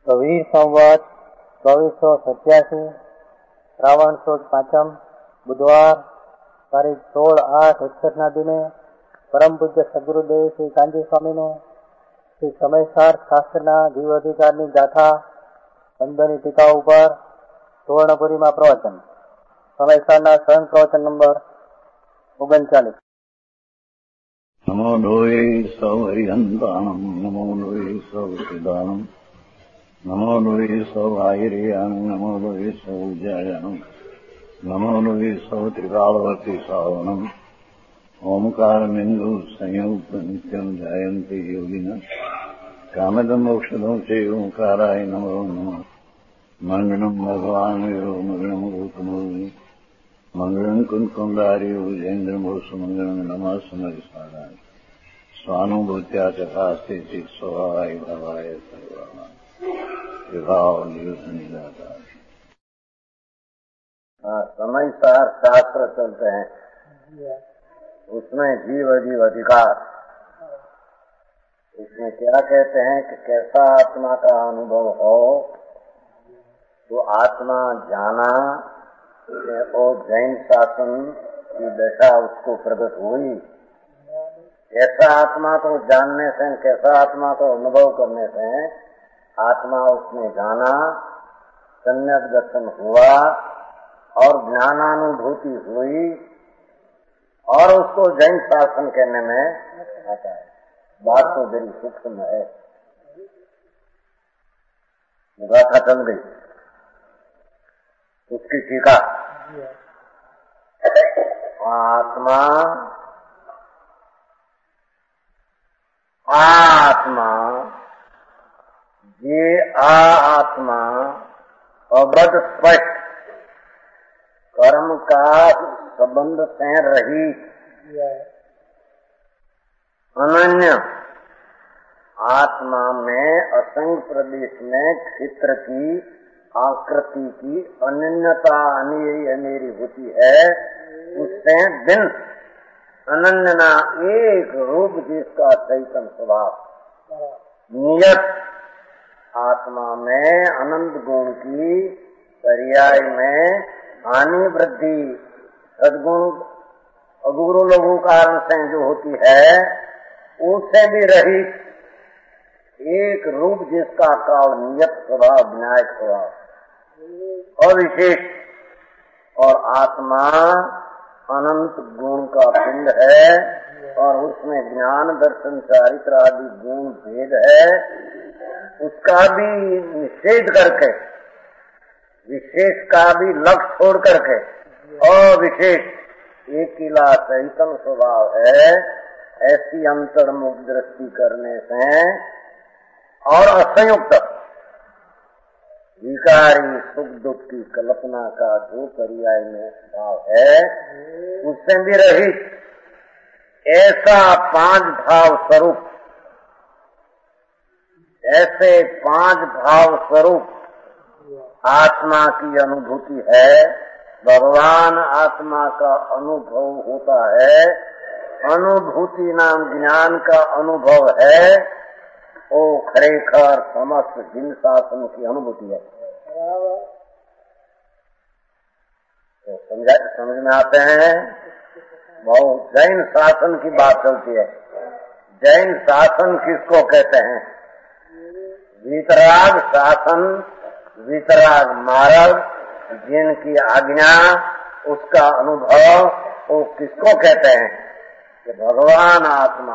कबीर संवत 2487 श्रावण सुद 5 बुधवार तारीख 16/8/61 दिने परम पूज्य सद्गुरुदेव श्री कांजी स्वामीનું શ્રી સમયસાર શાસ્ત્રના જીવ અધિકારની ગાથા 15ની ટીકા ઉપર સુવર્ણપુરીમાં પ્રવચન. સમયસારના સ્વયં પ્રવચન નંબર 39. नमो लोये सौहरिहन्ताणम् नमो लोये सौसिदानम् नमो लोये सौभागिर्याम् नमो लोये सौजायानम् नमो लोये सौत्रिकालवर्ति सावनम् ओंकारमिन्दु संयुक्त नित्यम् जायन्ति योगिनः कामदम् मोक्षदम् च ओंकाराय नमो नमः. मङ्गलम् भगवान् वीरो मङ्गलम् गौतमोऽग्नि मंगलम् कुंकुंदारी उजेन्द्रमोसु मंगलम् नमः समरिसाराय स्वानुभूत्या चकास्ते चित् स्वभावाय भवाय सर्वाणां विभाव निरुद्ध. समयसार शास्त्र चलते हैं, उसमें जीव अधिकार. इसमें क्या कहते हैं कि कैसा आत्मा का अनुभव हो तो आत्मा जाना और जैन शासन की दशा उसको प्रकट हुई. कैसा आत्मा को जानने से, कैसा आत्मा को अनुभव करने से आत्मा उसने जाना, सम्यक दर्शन हुआ और ज्ञानानुभूति हुई और उसको जैन शासन कहने में आता है. बात तो बड़ी सूक्ष्म है. गाथा चल गई उसकी टीका. आत्मा ये आत्मा अबध स्पष्ट कर्म का संबंध से रहित अनन्य आत्मा में असंग प्रदेश में क्षेत्र की आकृति की अनन्यता अनेरी होती है. उससे दिन अनन्यना एक रूप जिसका चैतन्य स्वभाव नियत आत्मा में अनंत गुण की पर्याय में हानि वृद्धि सद्गुण अगुरु लघु कारण से जो होती है उससे भी रहित एक रूप जिसका काल नियत स्वभाव विनायक स्वभाव अविशेष और आत्मा अनंत गुण का पिंड है और उसमें ज्ञान दर्शन चारित्र आदि गुण भेद है. उसका भी निषेध करके विशेष का भी लक्ष्य छोड़ करके अविशेष एकिला चैतन्य स्वभाव है. ऐसी अंतर्मुख दृष्टि करने से और असंयुक्त विकारी सुख दुख की कल्पना का जो पर्याय में भाव है उससे भी रहित ऐसा पांच भाव स्वरूप, ऐसे पांच भाव स्वरूप आत्मा की अनुभूति है. भगवान आत्मा का अनुभव होता है. अनुभूति नाम ज्ञान का अनुभव है. ओ खरेखर समस्त जिन शासन की अनुभूति है. तो समझ में आते हैं. बहुत जैन शासन की बात चलती है. जैन शासन किसको कहते हैं? वीतराग शासन, वीतराग मार्ग, जिनकी आज्ञा उसका अनुभव वो किसको कहते हैं? कि भगवान आत्मा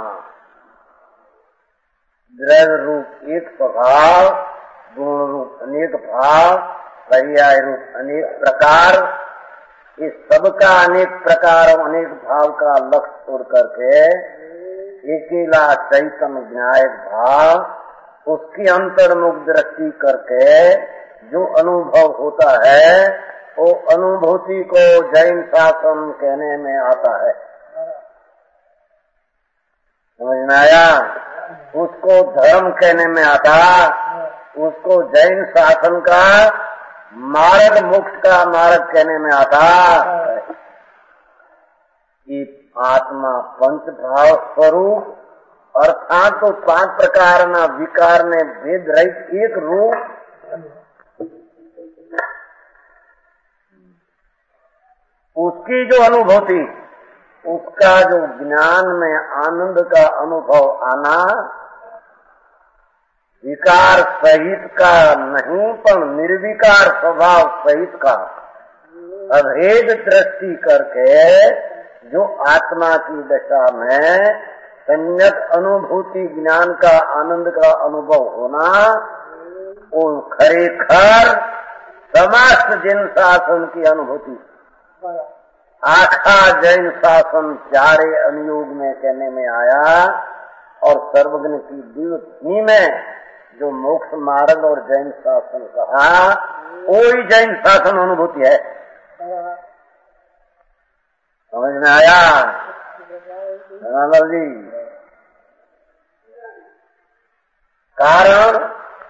द्रव्य रूप एक स्वभाव, गुण रूप अनेक भाव, पर्याय रूप अनेक प्रकार, इस सबका अनेक प्रकार और अनेक भाव का लक्ष्य छोड़ करके एकेला चैतन्य विनायक भाव उसकी अंतर्मुख दृष्टि करके जो अनुभव होता है वो अनुभूति को जैन शासन कहने में आता है. समझ में आया? उसको धर्म कहने में आता, उसको जैन शासन का मार्ग मोक्ष का मार्ग कहने में आता. कि आत्मा पंच भाव स्वरूप अर्थात तो 5 प्रकारना विकार ने भेद रहित एक रूप उसकी जो अनुभूति, उसका जो ज्ञान में आनंद का अनुभव आना विकार सहित का नहीं पर निर्विकार स्वभाव सहित का अभेद दृष्टि करके जो आत्मा की दशा में सम्यक अनुभूति ज्ञान का आनंद का अनुभव होना, वो खरेखर समस्त जैन शासन की अनुभूति। आखा जैन शासन चारे अनुयोग में कहने में आया और सर्वज्ञ की दिव्य में जो मोक्ष मार्ग और जैन शासन कहा, वही जैन शासन अनुभूति है। समझ में आया रामलाल जी? कारण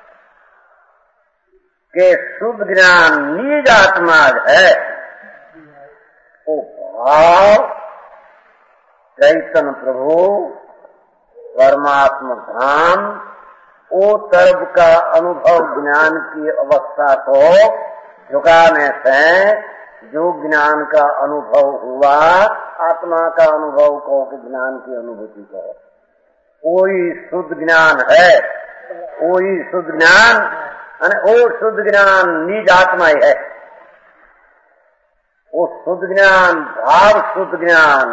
के शुद्ध ज्ञान निज आत्मा है, वो भाव चैतन्य प्रभु परमात्मा धाम, वो तरफ का अनुभव ज्ञान की अवस्था को झुकाने से जो ज्ञान का अनुभव हुआ, आत्मा का अनुभव को ज्ञान की अनुभूति को, वही शुद्ध ज्ञान है। वही शुद्ध ज्ञान, वो शुद्ध ज्ञान निज आत्मा ही है। वो शुद्ध ज्ञान भाव शुद्ध ज्ञान,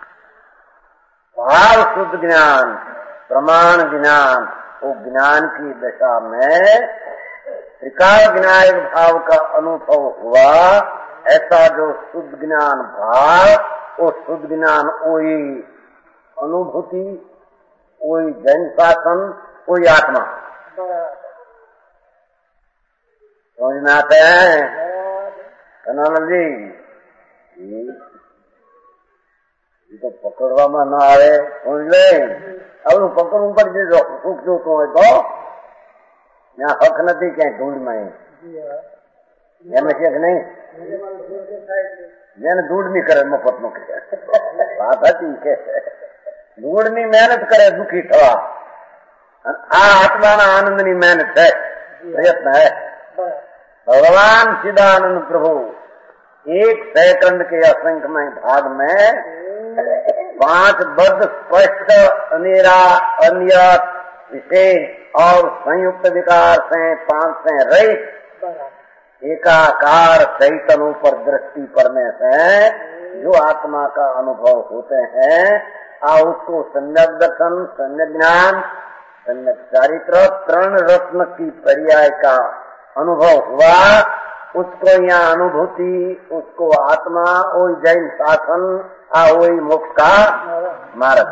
भाव शुद्ध ज्ञान, प्रमाण ज्ञान, वो ज्ञान की दशा में त्रिकाल विनायक भाव का अनुभव हुआ। ऐसा जो शुद्ध ज्ञान भाव, वो शुद्ध ज्ञान वही अनुभूति, वही जैन शासन, वही आत्मा। समझ में आते हैं कनानंद जी? तो पकड़वा में न आवे, समझ ले। अब पकड़ू पर सुख जो तो है तो यहाँ हक नहीं क्या ढूंढ में नहीं, मैंने ढूंढ नहीं करे मफत में बात है, ठीक है। ढूंढनी मेहनत करे दुखी थवा, आत्मा ना आनंद नी मेहनत है, प्रयत्न है। भगवान चिदानंद प्रभु 1 सेकंड के असंख्यमय भाग में 5 बद्ध स्पष्ट अनेरा अनियत विशेष और संयुक्त विकार से 5 से रहित एकाकार चैतन्य पर दृष्टि करने से जो आत्मा का अनुभव होते हैं, उसको सम्यक दर्शन, सम्यक ज्ञान, सम्यक चारित्र, 3 रत्न की पर्याय का अनुभव हुआ। उसको यहाँ अनुभूति, उसको आत्मा, वही जैन शासन, वही मोक्ष का मार्ग।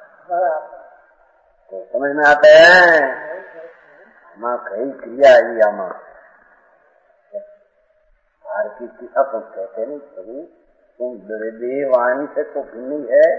तो समझ में आते हैं? माँ कई क्रिया आई आमा हार की किसा तो कहते नहीं कभी, तुम देवाणी से तो भिन्न है,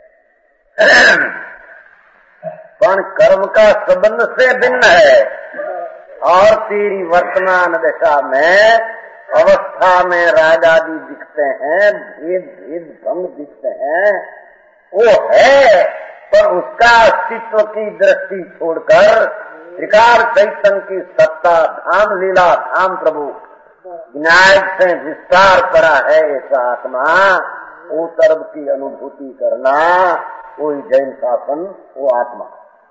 पर कर्म का संबंध से भिन्न है। और तेरी वर्तमान दशा में अवस्था में राग आदि दिखते हैं, भेद भेद भंग दिखते हैं, वो है, पर उसका अस्तित्व की दृष्टि छोड़कर त्रिकाल चैतन्य की सत्ता धाम लीला धाम प्रभु विनायक से विस्तार करा है ऐसा आत्मा, वो तरफ की अनुभूति करना, वो जैन शासन, वो आत्मा।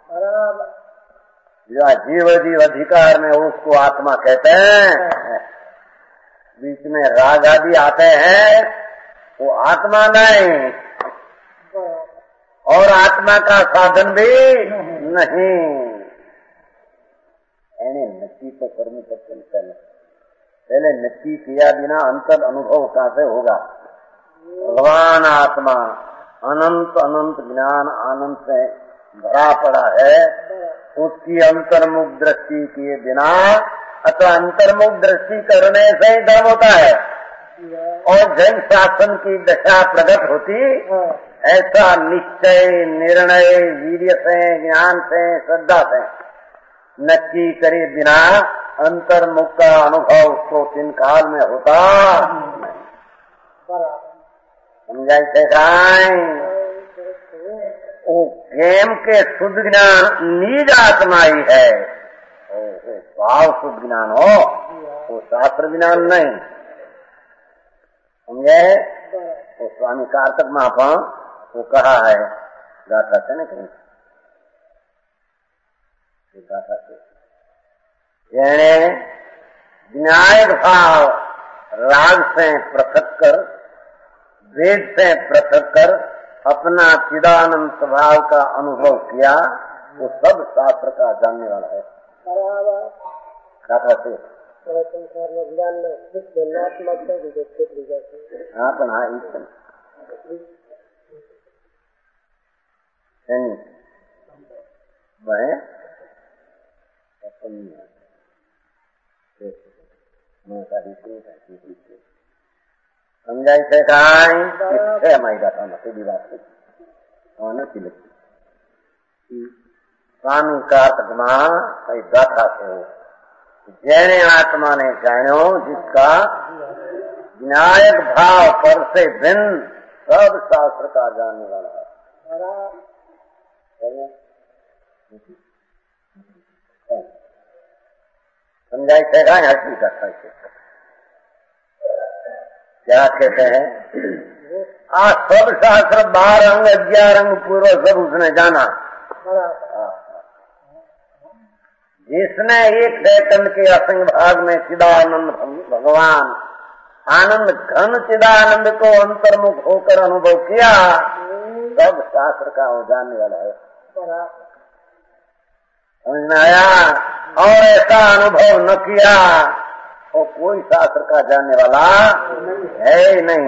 जीव जीव अधिकार में उसको आत्मा कहते हैं। बीच में राग आदि आते हैं, वो आत्मा नहीं और आत्मा का साधन भी नहीं। नक्की तो करनी पड़ती है, पहले नक्की किया बिना अंतर अनुभव कहाँ से होगा? भगवान आत्मा अनंत अनंत ज्ञान आनंद से भरा पड़ा है, उसकी अंतर्मुख दृष्टि किए बिना, अतः अंतर्मुख दृष्टि करने से ही धर्म होता है और जैन शासन की दशा प्रकट होती। ऐसा निश्चय, निर्णय, वीर्य से, ज्ञान से, श्रद्धा से नक्की करे बिना अंतर्मुख का अनुभव उसको 3 काल में होता। समझाई से वो प्रेम के शुद्ध ज्ञान निज आत्मा ही है। भाव शुद्ध ज्ञान हो, वो शास्त्र ज्ञान नहीं। समझे? वो स्वामी कार्तिक महापा वो कहा है गाथा से न कहीं गाथा से विनायक भाव राग से पृथक कर, वेद से पृथक कर अपना चिदानंद स्वभाव का अनुभव किया, वो सब शास्त्र का जानने वाला है। गाथा से સમજાય છે કાંઈ? છે અમારી ગાથામાં સીધી વાત નથી લખી। સ્વામી કાર્તિકમાં કઈ ગાથા છે જેને आत्मा ने जानो, जिसका विनायक भाव पर से भिन्न सब शास्त्र का जानने वाला है। समझाई थे हल्की कथा से क्या कहते हैं? आज सब शास्त्र 12 अंग 11 अंग पूर्व सब उसने जाना। जिसने एक सेकंड के असंग भाग में चिदानंद भगवान आनंद घन चिदानंद को अंतर्मुख होकर अनुभव किया, सब शास्त्र का वो जानने वाला है। समझ में आया? और ऐसा अनुभव न किया और कोई शास्त्र का जानने वाला है ही नहीं।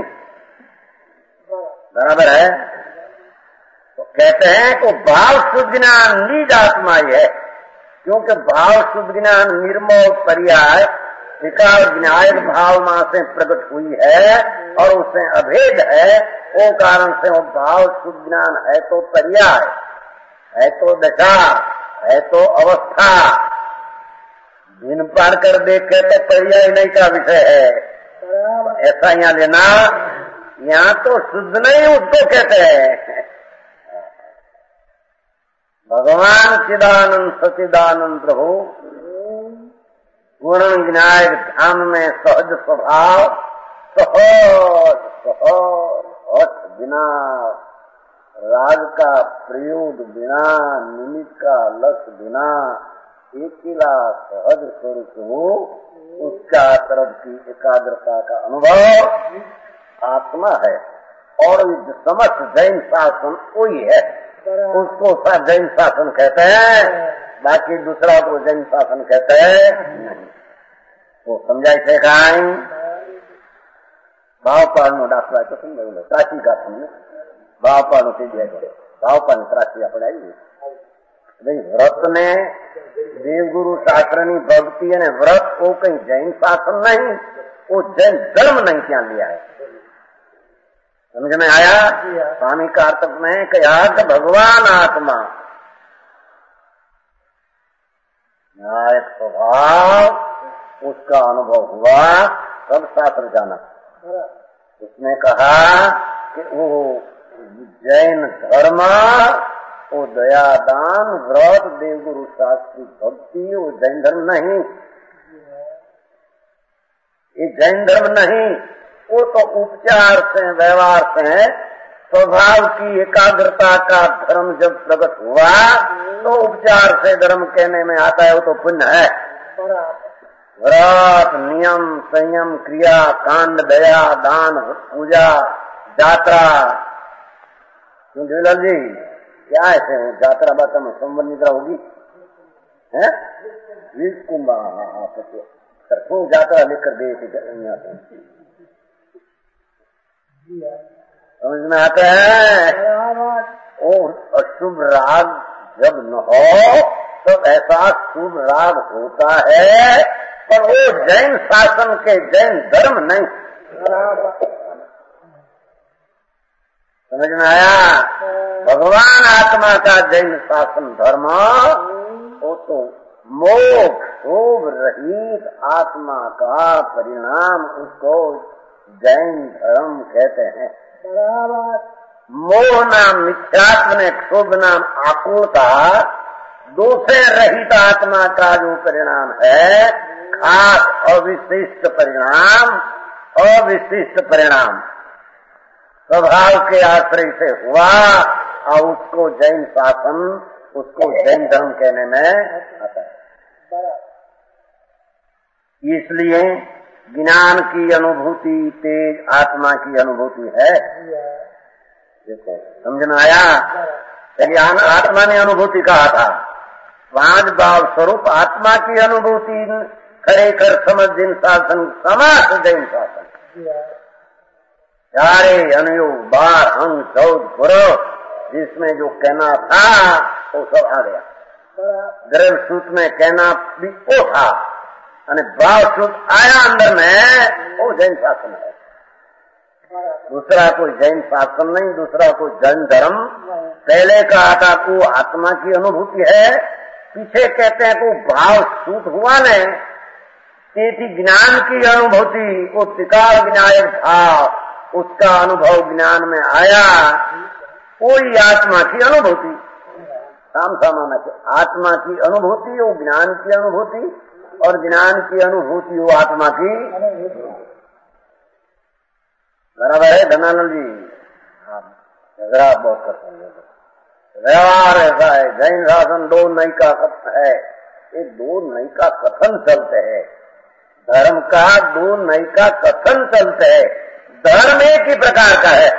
बराबर है? तो कहते हैं कि भाव शुद्ध ज्ञान निज आत्मा ही है, क्योंकि भाव शुद्ध ज्ञान निर्मोह पर्याय विकार विनायक भाव मां से प्रकट हुई है और उससे अभेद है। वो कारण से वो भाव शुद्ध ज्ञान है तो पर्याय, है तो दशा, है तो अवस्था। दिन पार कर देखे तो पर्याय नहीं का विषय है। ऐसा यहाँ लेना, यहाँ तो शुद्ध नहीं उसको कहते हैं। भगवान चिदानंद सचिदानंद प्रभु गुण विनायक धाम में सहज स्वभाव, सहज सहज बिना राग का प्रयोग, बिना निमित्त का लक्ष्य, बिना एकिला सहज स्वरूप हो, उसका तरफ की एकाग्रता का अनुभव आत्मा है। और समस्त जैन शासन कोई है, उसको जैन शासन कहते हैं, बाकी दूसरा को जैन शासन कहते हैं नहीं। वो समझाई थे काई भाव पाड़नो दाखला तो समझ प्राची का समझ भाव पाड़नो से भाव पाड़ने प्राची पढ़ाई भाई व्रत ने देवगुरु शास्त्रनी भक्ति ने व्रत को कहीं जैन शासन नहीं, वो जैन धर्म नहीं क्या लिया है। समझ में आया? स्वामी कार्तिक में कहा कि भगवान आत्मा न्यायिक स्वभाव उसका अनुभव हुआ, सब शास्त्र जाना। उसने कहा कि वो जैन धर्म, वो दया दान व्रत देवगुरु शास्त्री भक्ति वो जैन धर्म नहीं, ये जैन धर्म नहीं। वो तो उपचार से व्यवहार से स्वभाव की एकाग्रता का धर्म जब प्रकट हुआ तो उपचार से धर्म कहने में आता है, वो तो पुण्य है। व्रत नियम संयम क्रिया कांड दया दान पूजा यात्रा। झूलेलाल जी क्या ऐसे यात्रा बात में संबंध निद्रा होगी है? 20 कुंभ यात्रा लेकर दे समझ में आता है? वो अशुभ राग जब न हो तब ऐसा शुभ राग होता है, पर वो जैन शासन के जैन धर्म नहीं। समझ में आया? भगवान आत्मा का जैन शासन धर्म वो तो मोक्ष शोभ रहित आत्मा का परिणाम, उसको जैन धर्म कहते हैं। मोह नाम मिथ्यात्व ने क्षोभ नाम आकुलता, दोषे रहित आत्मा का जो परिणाम है, खास अविशिष्ट परिणाम, अविशिष्ट परिणाम स्वभाव के आश्रय से हुआ, और उसको जैन शासन, उसको जैन धर्म कहने में आता है। इसलिए ज्ञान की अनुभूति तेज आत्मा की अनुभूति है। देखो समझ में आया? ज्ञान आत्मा ने अनुभूति कहा था, पांच भाव स्वरूप आत्मा की अनुभूति खरेखर समझ जैन शासन, समास जैन शासन, चारे अनुयोग 12 अंग 14 गुरु, जिसमें जो कहना था वो सब आ गया। द्रव्य सूत्र में कहना भी वो था, भाव सूत्र आया अंदर में, वो जैन शासन है। दूसरा कोई जैन शासन नहीं, दूसरा कोई जैन धर्म। पहले कहा था को आत्मा की अनुभूति है, पीछे कहते हैं को भाव सूत्र हुआ ने, तेथी ज्ञान की अनुभूति, वो त्रिकाल विनायक भाव, उसका अनुभव ज्ञान में आया, कोई आत्मा की अनुभूति। साम सामान्य के आत्मा की अनुभूति वो ज्ञान की अनुभूति, और ज्ञान की अनुभूति वो आत्मा की। बराबर है धनानंद जी? झगड़ा बहुत करते हैं व्यवहार ऐसा है। जैन शासन दो नई का कथन है, ये दो नई का कथन चलते हैं, धर्म का दो नई का कथन चलते हैं, धर्म एक ही प्रकार का है।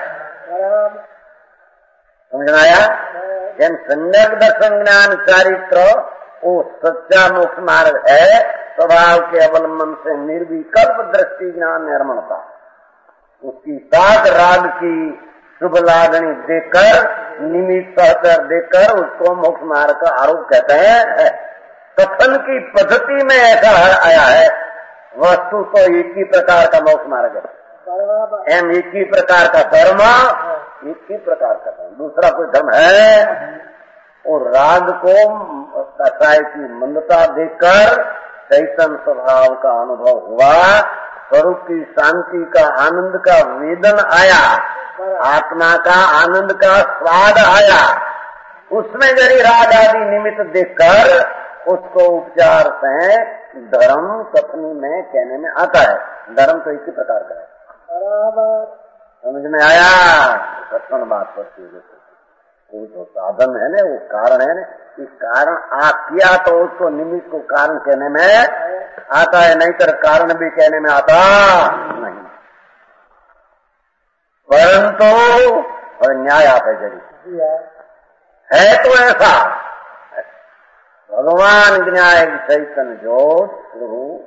समझ में आया? जैन सम्यक दर्शन ज्ञान चारित्र वो सच्चा मोक्ष मार्ग है, स्वभाव के अवलंबन से निर्विकल्प दृष्टि ज्ञान निर्मणता, उसकी साध राग की शुभ लागणी देकर, निमित्त सहकर देकर उसको मोक्ष मार्ग का आरोप कहते हैं। कथन की पद्धति में ऐसा आया है, वस्तु तो एक ही प्रकार का मोक्ष मार्ग है, एम एक ही प्रकार का धर्म, एक ही प्रकार का धर्म, दूसरा कोई धर्म है। और राग को कसाय की मंदता देकर चैतन्य स्वभाव का अनुभव हुआ, स्वरूप की शांति का आनंद का वेदन आया, आत्मा का आनंद का स्वाद आया, उसमें यदि राग आदि निमित्त देखकर उसको उपचार से धर्म कथनी में कहने में आता है। धर्म तो इसी प्रकार का है। समझ में आया? कथन बात पर वो जो साधन है ना, वो कारण है ना, इस कारण आ किया तो उसको निमित्त को कारण कहने में आता है, नहीं तो कारण भी कहने में आता नहीं। परंतु और न्याय आता है जरी है तो ऐसा भगवान न्याय चैतन्य ज्योत स्वरूप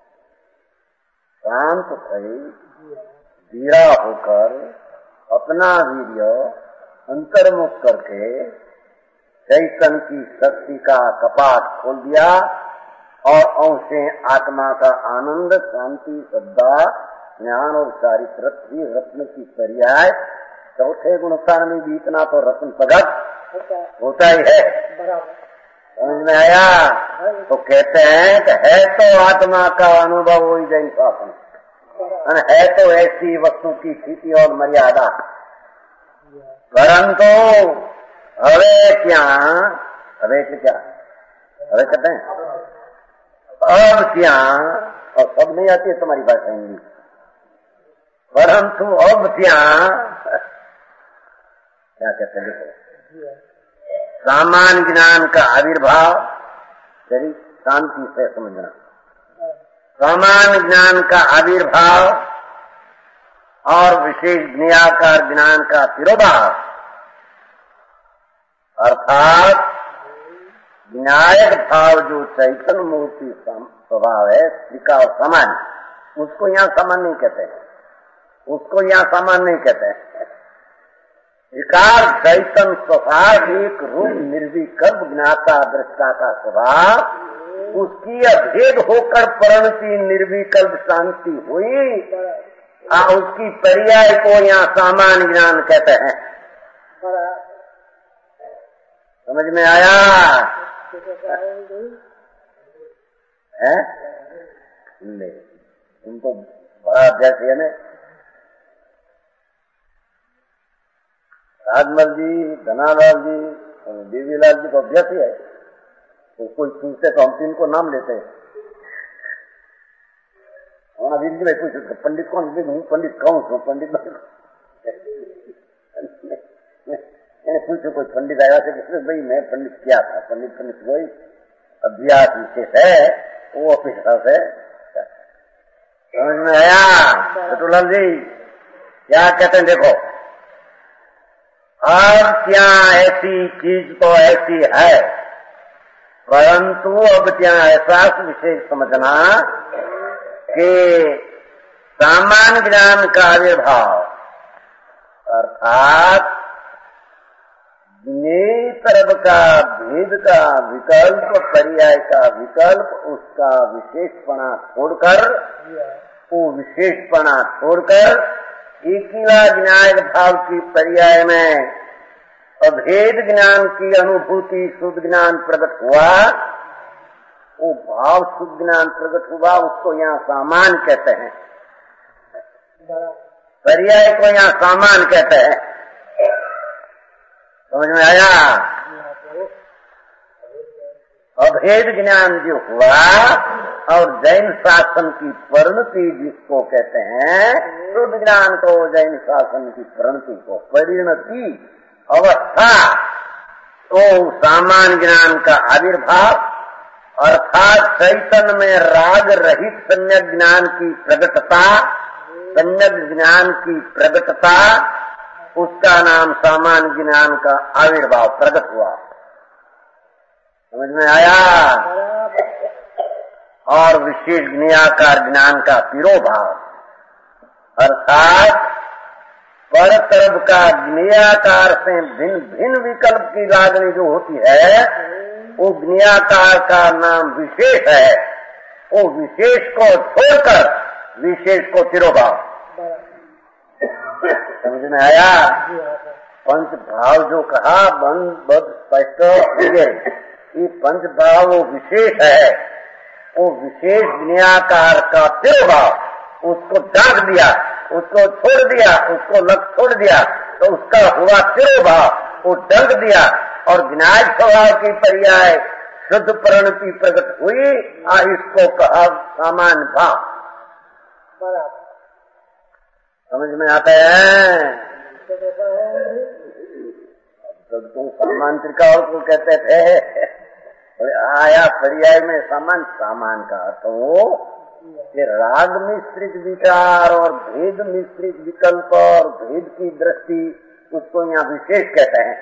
शांत भई धीरा होकर अपना वीर्य अंतर्मुख करके चैतन्य की शक्ति का कपाट खोल दिया, और अंशे आत्मा का आनंद, शांति, श्रद्धा, ज्ञान और चारित्र रत्न की पर्याय चौथे गुणस्थान में भी इतना तो रत्न प्रगट होता ही है। समझ में आया? तो कहते हैं कि है तो आत्मा का अनुभव वही जैन शासन, है तो ऐसी वस्तु की स्थिति और मर्यादा, परंतु हवे क्या, हवे क्या, हवे कहते हैं अब क्या, और सब नहीं आती है तुम्हारी भाषा हिंदी, परंतु अब क्या कहते हैं? देखो सामान्य ज्ञान का आविर्भाव, चलिए शांति से समझना, सामान्य ज्ञान का आविर्भाव और विशेष ज्ञाकार ज्ञान का तिरोभाव, अर्थात विनायक भाव जो चैतन्य मूर्ति स्वभाव है, श्रीका और सामान्य, उसको यहाँ सामान्य नहीं कहते हैं, उसको यहाँ सामान्य नहीं कहते हैं। विकार चैतन्य स्वभाव एक रूप निर्विकल्प ज्ञाता दृष्टा का स्वभाव, उसकी अभेद होकर परिणति निर्विकल्प शांति हुई, उसकी पर्याय को यहाँ सामान्य ज्ञान कहते हैं। समझ में आया? है? ले उनको बड़ा अभ्यास है ना, राजमल जी, धनालाल जी, देवीलाल जी को अभ्यास ही है, तो कोई पूछते तो हम तीन को नाम लेते हैं। वीर जी भाई पूछ पंडित कौन? हूँ पंडित कहूँ छू, पंडित मैंने पूछो कोई पंडित आया से भाई मैं पंडित क्या था? पंडित वही अभ्यास विशेष है, वो अपेक्षा से समझ में आया? छठूलाल जी क्या कहते हैं? देखो अब क्या ऐसी चीज तो ऐसी है, परंतु अब क्या एहसास विशेष समझना कि सामान्य ज्ञान का आविर्भाव अर्थात तरफ का भेद का विकल्प, पर्याय का विकल्प, उसका विशेषपणा छोड़कर, वो विशेषपणा छोड़कर एकीला ज्ञान भाव की पर्याय में अभेद ज्ञान की अनुभूति शुद्ध ज्ञान प्रकट हुआ। वो भाव शुद्ध ज्ञान प्रकट हुआ, उसको यहाँ सामान कहते हैं, पर्याय को यहाँ सामान कहते हैं। समझ में आया? अभेद ज्ञान जो हुआ और जैन शासन की परिणति जिसको कहते हैं, शुद्ध ज्ञान को जैन शासन की परिणति को, परिणति अवस्था, तो सामान्य ज्ञान का आविर्भाव अर्थात चैतन्य में राग रहित सम्यक ज्ञान की प्रगटता, सम्यक ज्ञान की प्रगटता, उसका नाम सामान्य ज्ञान का आविर्भाव प्रकट हुआ। समझ में आया? और विशेष ज्ञाकार ज्ञान का तिरोभाव अर्थात पर तरफ का ज्ञाकार से भिन्न भिन्न विकल्प की लागणी जो होती है, वो ज्ञाकार का नाम विशेष है। वो विशेष को छोड़कर विशेष को तिरोभाव। समझ में आया? पंच भाव जो कहा बंद स्पष्ट, ये पंच भाव वो विशेष है, वो विशेष ज्ञाकार का तिरोभाव, उसको डांट दिया, उसको छोड़ दिया, उसको लग छोड़ दिया, तो उसका हुआ तिरोभाव, वो डंक दिया और ज्ञान स्वभाव की पर्याय शुद्ध परिणति प्रकट हुई, इसको कहा सामान्य भाव। समझ में आता है? तब तुम सामान त्रिकाल को कहते थे, आया पर्याय में सामान का अर्थ वो कि राग मिश्रित विचार और भेद मिश्रित विकल्प और भेद की दृष्टि, उसको यहाँ विशेष कहते हैं।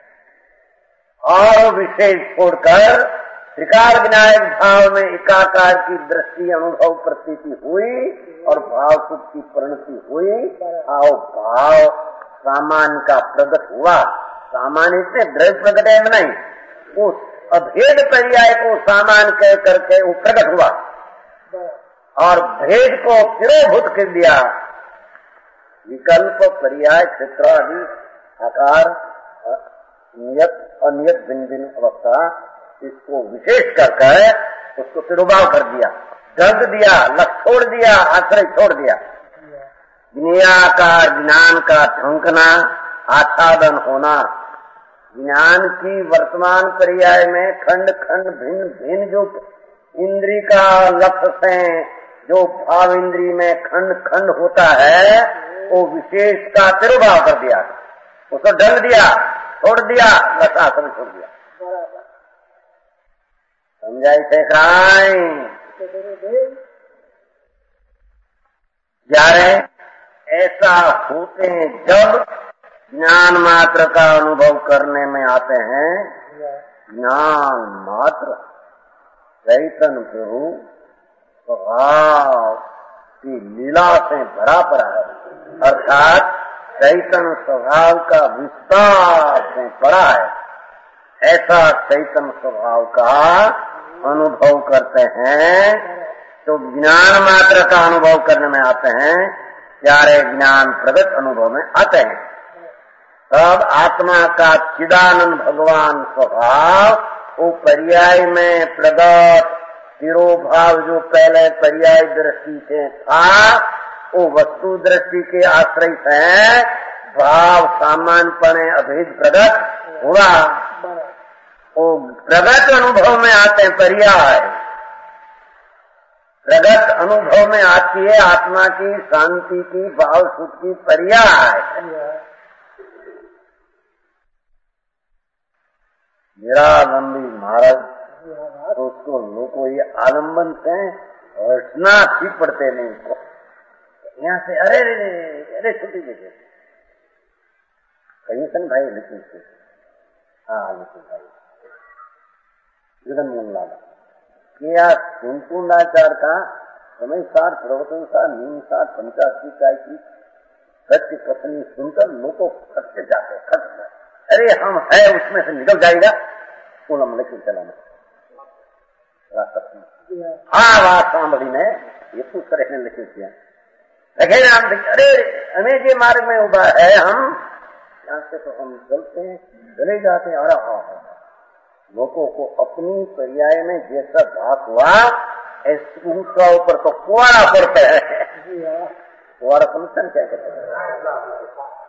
और विशेष छोड़कर त्रिकाल विनायक भाव में एकाकार की दृष्टि अनुभव प्रतीति हुई और भाव सुख की परिणति हुई, और भाव सामान्य का प्रकट हुआ। सामान्य से द्रव्य प्रकट है नहीं, उस अभेद पर्याय को सामान्य कह करके वो प्रकट हुआ और भेद को तिरोभूत कर दिया। विकल्प, पर्याय, क्षेत्र आदि आकार, नियत अनियत भिन्न भिन्न अवस्था, इसको विशेष करके उसको तिरोभाव कर दिया, ढंक दिया, लक्ष्य छोड़ दिया, आश्रय छोड़ दिया। ज्ञाकार ज्ञान का ढंकना, आच्छादन होना, ज्ञान की वर्तमान पर्याय में खंड खंड भिन्न भिन्न जो इंद्री का लक्ष्य से जो भाव इंद्री में खंड खंड होता है, वो विशेष का तिरोभाव कर दिया, उसको ढंक दिया, छोड़ दिया, लक्षासन छोड़ दिया। समझाई थे क्राई? जारे ऐसा होते हैं जब ज्ञान मात्र का अनुभव करने में आते हैं। ज्ञान मात्र चैतन्य प्रभु स्वभाव की लीला से भरा पड़ा है, अर्थात चैतन्य स्वभाव का विस्तार से पड़ा है। ऐसा चैतन्य स्वभाव का अनुभव करते हैं तो ज्ञान मात्र का अनुभव करने में आते हैं, प्यारे ज्ञान प्रगट अनुभव में आते हैं। तब आत्मा का चिदानंद भगवान स्वभाव वो पर्याय में प्रगट तिरोभाव जो पहले पर्याय दृष्टि से था, वो वस्तु दृष्टि के आश्रय से भाव सामान्यपणे अभेद प्रगट हुआ, वो प्रगट अनुभव में आते हैं पर्याय। प्रगट अनुभव में आती है आत्मा की शांति की, भाव सुख की पर्याय। मेरा लंबी महाराज तो उसको लोगों ये आलम्बन से हर्षना भी पड़ते नहीं उसको, यहाँ से अरे अरे छुट्टी देखे कहीं सन भाई लिखी से, हाँ लिखी भाई जगन मोहन लाल क्या कुंकुंडाचार का समय सार प्रवचन सार नीम सार 85 काय की सत्य कथनी सुनकर लोगों खटके जाते खट, अरे हम है उसमें से निकल जाएगा पूनम लिखी चला हाँ बात सांभली ने ये कुछ तरह ने लिखी किया लगे हम अरे हमें ये मार्ग में उभा है, हम यहाँ से तो हम चलते हैं चले जाते हैं। अरे हाँ हाँ लोगों को अपनी पर्याय में जैसा भाग हुआ उसका ऊपर तो कुआरा पड़ता है, कुआरा समझते क्या कहते हैं,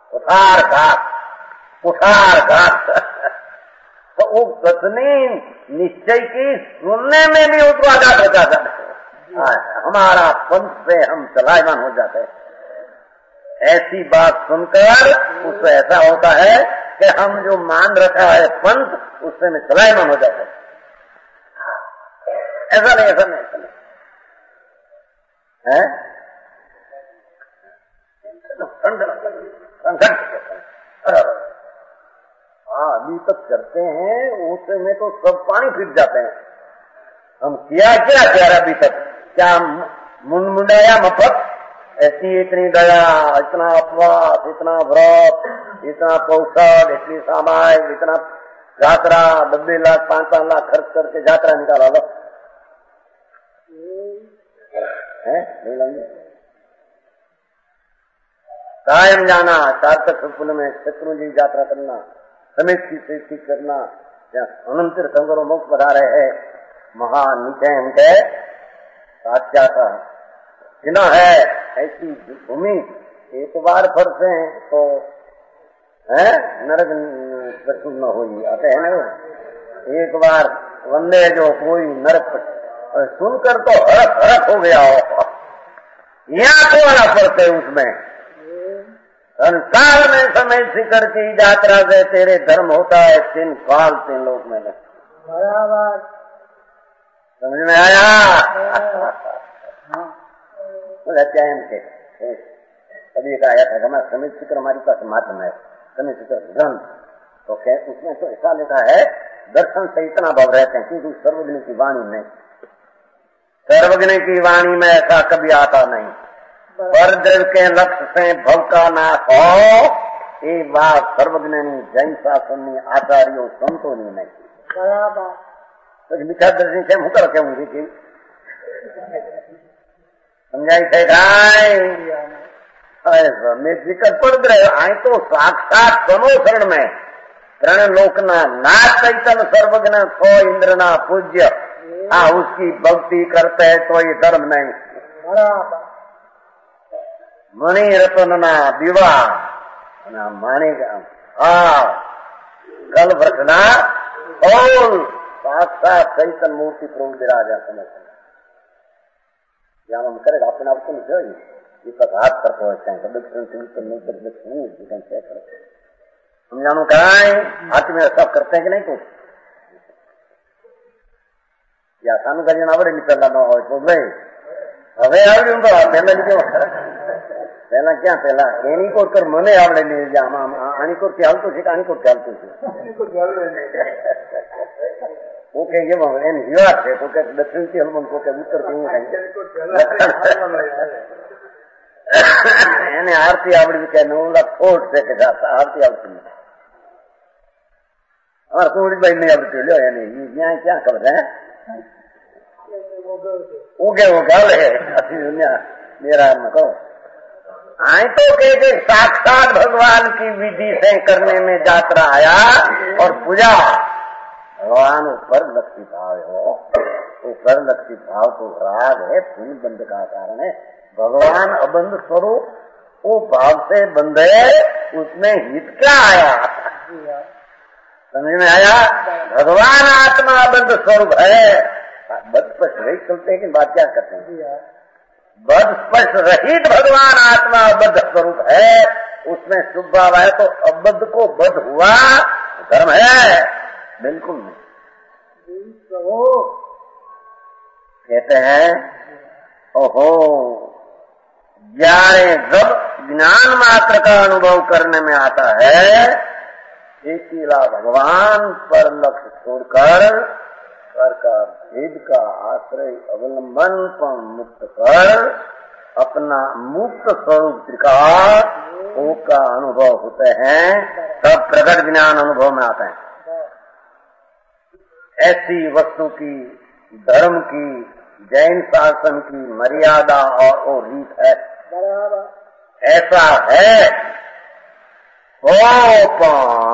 कुठार घाट तो वो कथनी निश्चय की सुनने में भी उद्वाघात हो जाता है, हमारा पंथ से हम चलायमान हो जाते हैं। ऐसी बात सुनकर उससे ऐसा होता है कि हम जो मान रखा है पंथ उससे में चलायमान हो जाता है। ऐसा नहीं ऐसा नहीं ऐसा नहीं है, अभी तक करते हैं उसमें तो सब पानी फिर जाते हैं। हम किया क्या क्या अभी तक, क्या मुंडाया मफत, ऐसी इतनी दया, इतना अपवाद, इतना व्रत, इतना कौशल, इतनी सामायिक, इतना यात्रा 90 लाख 5-5 लाख खर्च करके यात्रा निकाला लो है नहीं लगे। कायम जाना, सार्थक पुण्य में शत्रु जी यात्रा करना, समित की सृष्टि करना, अनंत संगरो मुक्त बता रहे हैं महान नीचे उनके साक्षात जिना है ऐसी भूमि एक बार फरसे तो है नरक प्रसन्न हुई आते हैं ना, एक बार वंदे जो कोई नरक सुनकर तो हरक हो गया हो, यहाँ तो आना पड़ते उसमें संसार में समय शिखर की यात्रा से तेरे धर्म होता है 3 काल 3 लोक में बराबर समझ में आया। अध्यायन के कभी एक आया था हमारा समय शिखर हमारे पास माध्यम है, समय शिखर ग्रंथ तो उसमें तो ऐसा लिखा है दर्शन से इतना भाव रहते हैं क्योंकि सर्वज्ञ की वाणी में, सर्वज्ञ की वाणी में ऐसा कभी आता नहीं, पर द्रव्य के लक्ष्य से भव का नाश हो ये बात सर्वज्ञ जैन शासन आचार्यों संतों ने नहीं की। मिठा दर्शन से मुकर के मुझे की समझाई थे गाय मैं जिक्र पड़ रहे आए तो साक्षात सनो शरण में प्रण लोकना ना चैतन सर्वज्ञ को इंद्र ना पूज्य, हाँ उसकी भक्ति करते है तो ये धर्म नहीं। मणि रतन ना विवाह ना मानेगा, हाँ कल भ्रखना और साक्षात चैतन मूर्ति प्रभु विराजा समझ या हम करेगा अपने आप को जो ये हाथ कर पहुंचते हम जानू कराए हाथ में सब करते हैं कि नहीं तो या सानू का आवड़े निकलना न हो तो भाई હવે આવડ્યું તો પહેલા કેવો પહેલા ક્યાં પહેલા એની કોટ કર મને આવડે નહીં આની કોટ થી હાલતું છે કે આની કોટ થી હાલતું છે ઓકે કેમ એની વિવાદ છે તો કે દક્ષિણ થી હલમન તો કે ઉત્તર થી હું એને આરતી આવડી કે 9 લાખ કોટ છે કે આરતી આવતી નથી અમારે કોવિડભાઈ નહીં આવડતી લ્યો એની ન્યાય ક્યાં ખબર હે उगे उगाले अति दुनिया मेरा कहो आए तो के साक्षात भगवान की विधि से करने में यात्रा आया और पूजा भगवान ऊपर लक्ष्मी भाव हो, ऊपर लक्ष्मी भाव तो राग है फूल बंद का कारण है। भगवान अबंध स्वरूप वो भाव से बंधे, उसमें हित क्या आया? समझ में आया? भगवान आत्मा बद्ध स्वरूप है। बद स्पष्ट रहित चलते हैं कि बात क्या करते हैं? बद स्पष्ट रहित भगवान आत्मा बद्ध स्वरूप है, उसमें शुभ भाव है तो अबद्ध को बद्ध हुआ धर्म है? बिल्कुल नहीं। कहते हैं ओहो, जाने जब ज्ञान मात्र का अनुभव करने में आता है, अकेला भगवान पर लक्ष्य छोड़कर कर का भेद का आश्रय अवलंबन पर मुक्त कर अपना मुक्त स्वरूप त्रिकाल का अनुभव होते हैं, तब प्रगट ज्ञान अनुभव में आते हैं। ऐसी वस्तु की, धर्म की, जैन शासन की मर्यादा और वो रीत है। ऐसा है तो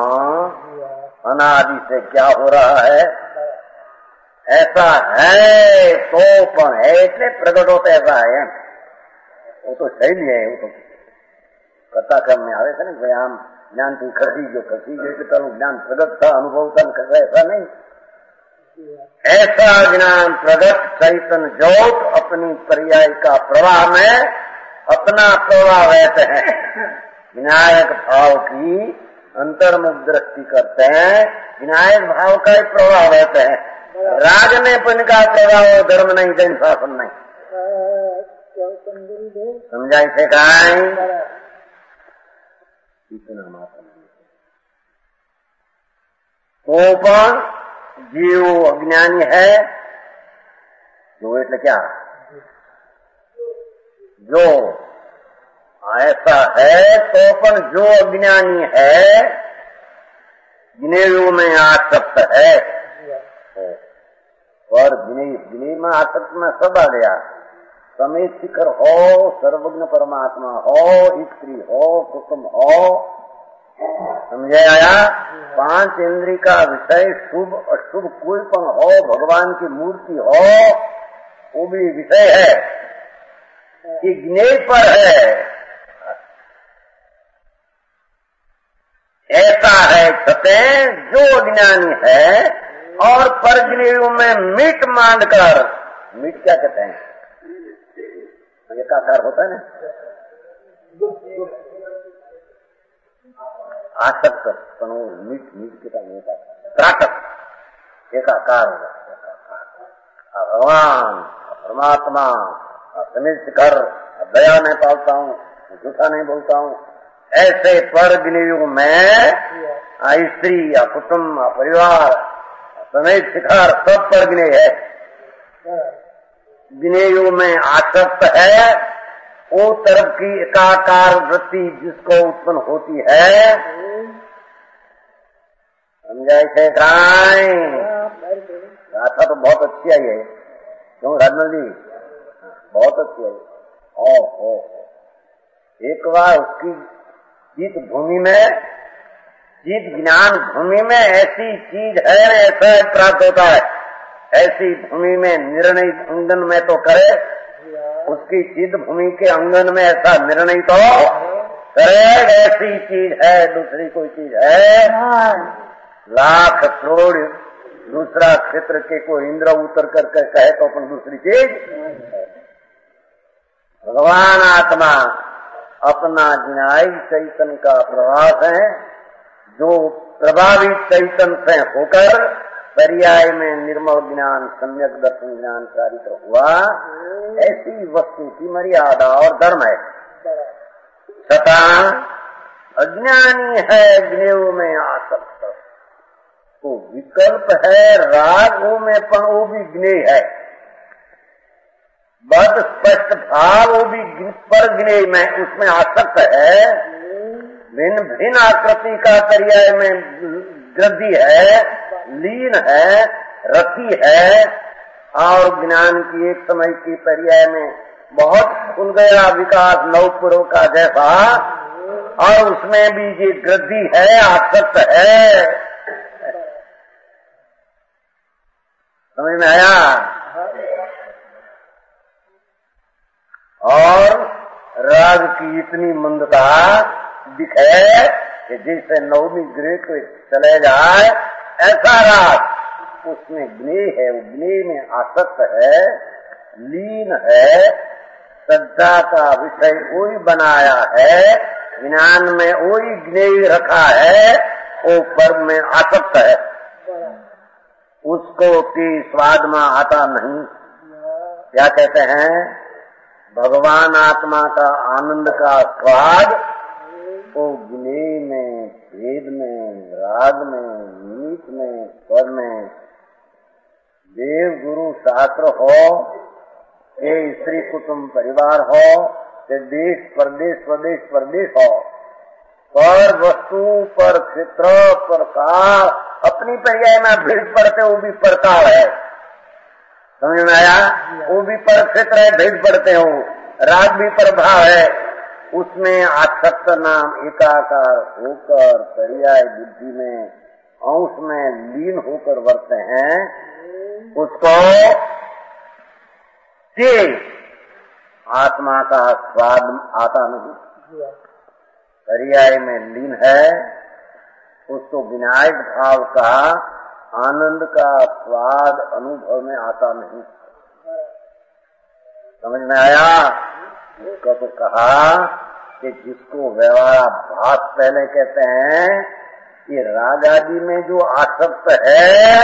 अनादि से क्या हो रहा है? ऐसा है तो है, इसलिए प्रकट होता ऐसा है। वो तो सही है, वो तो कथा क्रम में आवे थे ना, व्यायाम ज्ञान की खसी जो खसी जो ज्ञान प्रगट था, अनुभव था, ऐसा नहीं। ऐसा ज्ञान प्रगट चैतन्य ज्योत अपनी पर्याय का प्रवाह में अपना प्रवाह रहते हैं। विनायक भाव की अंतर्मुख दृष्टि करते हैं, विनायक भाव का ही प्रवाह रहते हैं। राजनेपन का प्रभाव धर्म नहीं, जैन शासन नहीं। समझाई से कहा इतना मात्र तो पण जीव अज्ञानी है। जो એટલે क्या? जो ऐसा है तो पण जो अज्ञानी है, ज्ञेयों में आसक्त है, और ज्ञेय में आसक्त में सब आ गया। समेत शिखर हो, सर्वज्ञ परमात्मा हो, स्त्री हो, कुसुम हो, समझे आया? पांच इंद्री का विषय शुभ अशुभ कोई पण हो, भगवान की मूर्ति हो, वो भी विषय है कि ज्ञेय पर है। ऐसा है सत्य जो अज्ञानी है और परज्ञेयों में मिट मांड कर, मिट क्या कहते हैं? एकाकार होता है ना, आसक्त मिट के त्राटक एकाकार होगा। भगवान परमात्मा समित शिखर, दया नहीं पालता हूँ, झूठा नहीं बोलता हूँ, ऐसे पर ज्ञेयों में स्त्री या कुटुंब परिवार समेत शिखर सब पर ज्ञेय है। ज्ञेयों में आसक्त है, वो तरफ की एकाकार वृत्ति जिसको उत्पन्न होती है, समझाई से गाथा तो बहुत अच्छी आई है। क्यों राजमल जी? बहुत अच्छी आई। ओ एक बार उसकी चित भूमि में, चित ज्ञान भूमि में ऐसी चीज है, ऐसा प्राप्त होता है। ऐसी भूमि में निर्णय अंगन में तो करे, उसकी चिद भूमि के अंगन में ऐसा निर्णय तो करे। ऐसी चीज है, दूसरी कोई चीज है? लाख करोड़ दूसरा क्षेत्र के कोई इंद्र उतर करके कहे तो अपन दूसरी चीज। भगवान आत्मा अपना ज्ञाई चैतन्य का प्रभाव है, जो प्रभावित चैतन्य से होकर पर्याय में निर्मल ज्ञान, सम्यक दर्शन ज्ञान कारित हुआ। ऐसी वस्तु की मर्यादा और धर्म है। तथा अज्ञानी है, ज्ञेयों में आसक्त, तो विकल्प है रागों में, पण वो भी ज्ञेय है। बद स्पष्ट भाव वो भी पर ज्ञेय में, उसमें आसक्त है। भिन्न भिन्न आकृति का पर्याय में वृद्धि है, लीन है, रति है, और ज्ञान की एक समय की पर्याय में बहुत खुल गया विकास नवपुरों का जैसा, और उसमें भी ये वृद्धि है, आसक्त है। समझ में आया? और राग की इतनी मंदता दिखे कि जैसे नवमी ग्रह को चले जाए ऐसा राग उसमें ज्ञेय है, वो ज्ञेय में आसक्त है, लीन है, श्रद्धा का विषय वही बनाया है, ज्ञान में वही ज्ञेय रखा है, वो परम में आसक्त है, उसको की स्वाद में आता नहीं। क्या कहते हैं? भगवान आत्मा का आनंद का स्वाद वो ज्ञेय में, भेद में, राग में, नीत में, स्वर में, देव गुरु शास्त्र हो, ये स्त्री कुटुंब परिवार हो, ये देश परदेश स्वदेश परदेश हो, पर वस्तु पर क्षेत्र पर काल अपनी पर्याय में भीड़ पड़ते वो भी परकाल है। समझ में आया? वो भी पर क्षेत्र है, भीड़ पड़ते हो, राग भी प्रभाव है, उसमें आसक्त नाम एकाकार होकर पर्याय बुद्धि में अंश में लीन होकर वर्ते हैं, उसको के आत्मा का स्वाद आता नहीं। पर्याय में लीन है, उसको विनायक भाव का आनंद का स्वाद अनुभव में आता नहीं। समझ में आया? उसका तो कहा कि जिसको व्यवहाराभास पहले कहते हैं, ये राग आदि में जो आसक्त है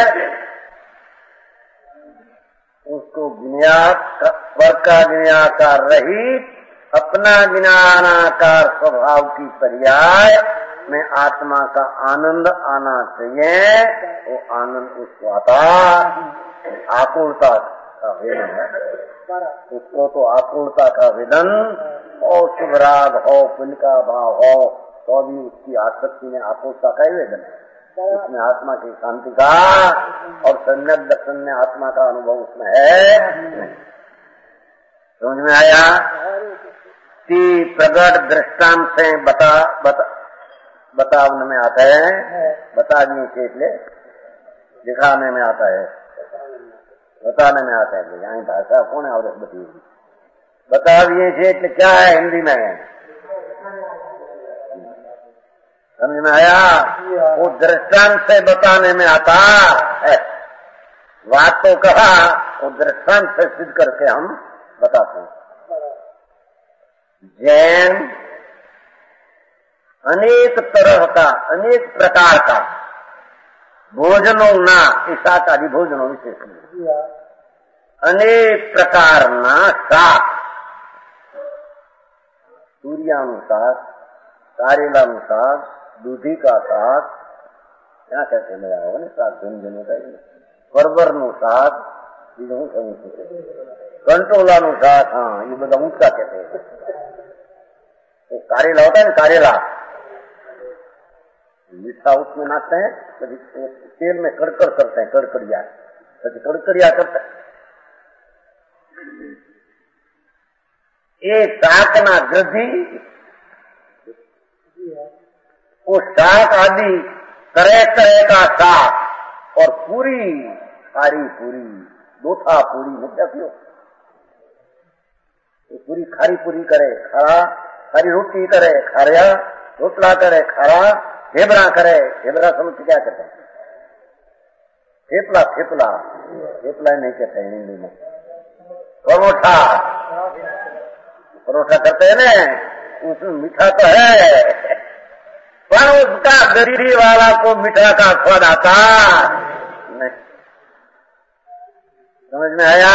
उसको स्वर का ज्ञानाकार रहित अपना ज्ञानाकार स्वभाव की पर्याय में आत्मा का आनंद आना चाहिए। वो आनंद उसको आता, आकुलता का वेदन है, उसको तो आकुलता का वेदन और शुभ राग हो, पुण्य का भाव हो, तो भी उसकी आसक्ति में आकुलता का ही वेदन है। उसमें आत्मा की शांति का और सम्यक दर्शन में आत्मा का अनुभव उसमें है। समझ में आया? कि प्रगट दृष्टांत से बताने में आता है, बता दिए के लिए दिखाने में आता है, बताने में आता है। यहाँ भाषा कौन है? और बता दिए थे क्या है हिंदी में? समझ में आया? वो दृष्टांत से बताने में आता है। बात तो कहा, वो दृष्टांत से सिद्ध करके हम बताते हैं। जैन अनेक तरह का, अनेक प्रकार का भोजनों ना, शाकाहारी भोजनों विशेष में अनेक प्रकार ना शाक, सूर्यानुसार, कारेलानुसार, दूधी का साग, क्या कहते मेरा होगा ना, साग झुंझुनू का, परवर नु साग, कंटोला नु साग, हाँ ये बदा ऊँचा कहते हैं। तो कारेला होता है ना, कारेला मीठा उसमें नाचते हैं, कभी तेल में कड़कड़ करते हैं, कड़कड़िया, कभी कड़कड़िया करते हैं। एक साकना ग्रधी, वो शाक आदि तरह तरह का शाक और पूरी, खारी पूरी, दोथा पूरी, मुद्दा क्यों? पूरी खारी पूरी करे, खारा खारी रोटी करे, खारिया रोटला करे, खारा ठेबरा करे। ठेबरा समझ क्या कहते हैं? थेपला, थेपला, थेपला नहीं कहते हैं हिंदी में। परोठा, परोठा करते हैं ना, उसमें मीठा तो है पर उसका गरीबी वाला को मीठा का स्वाद आता नहीं। समझ में आया?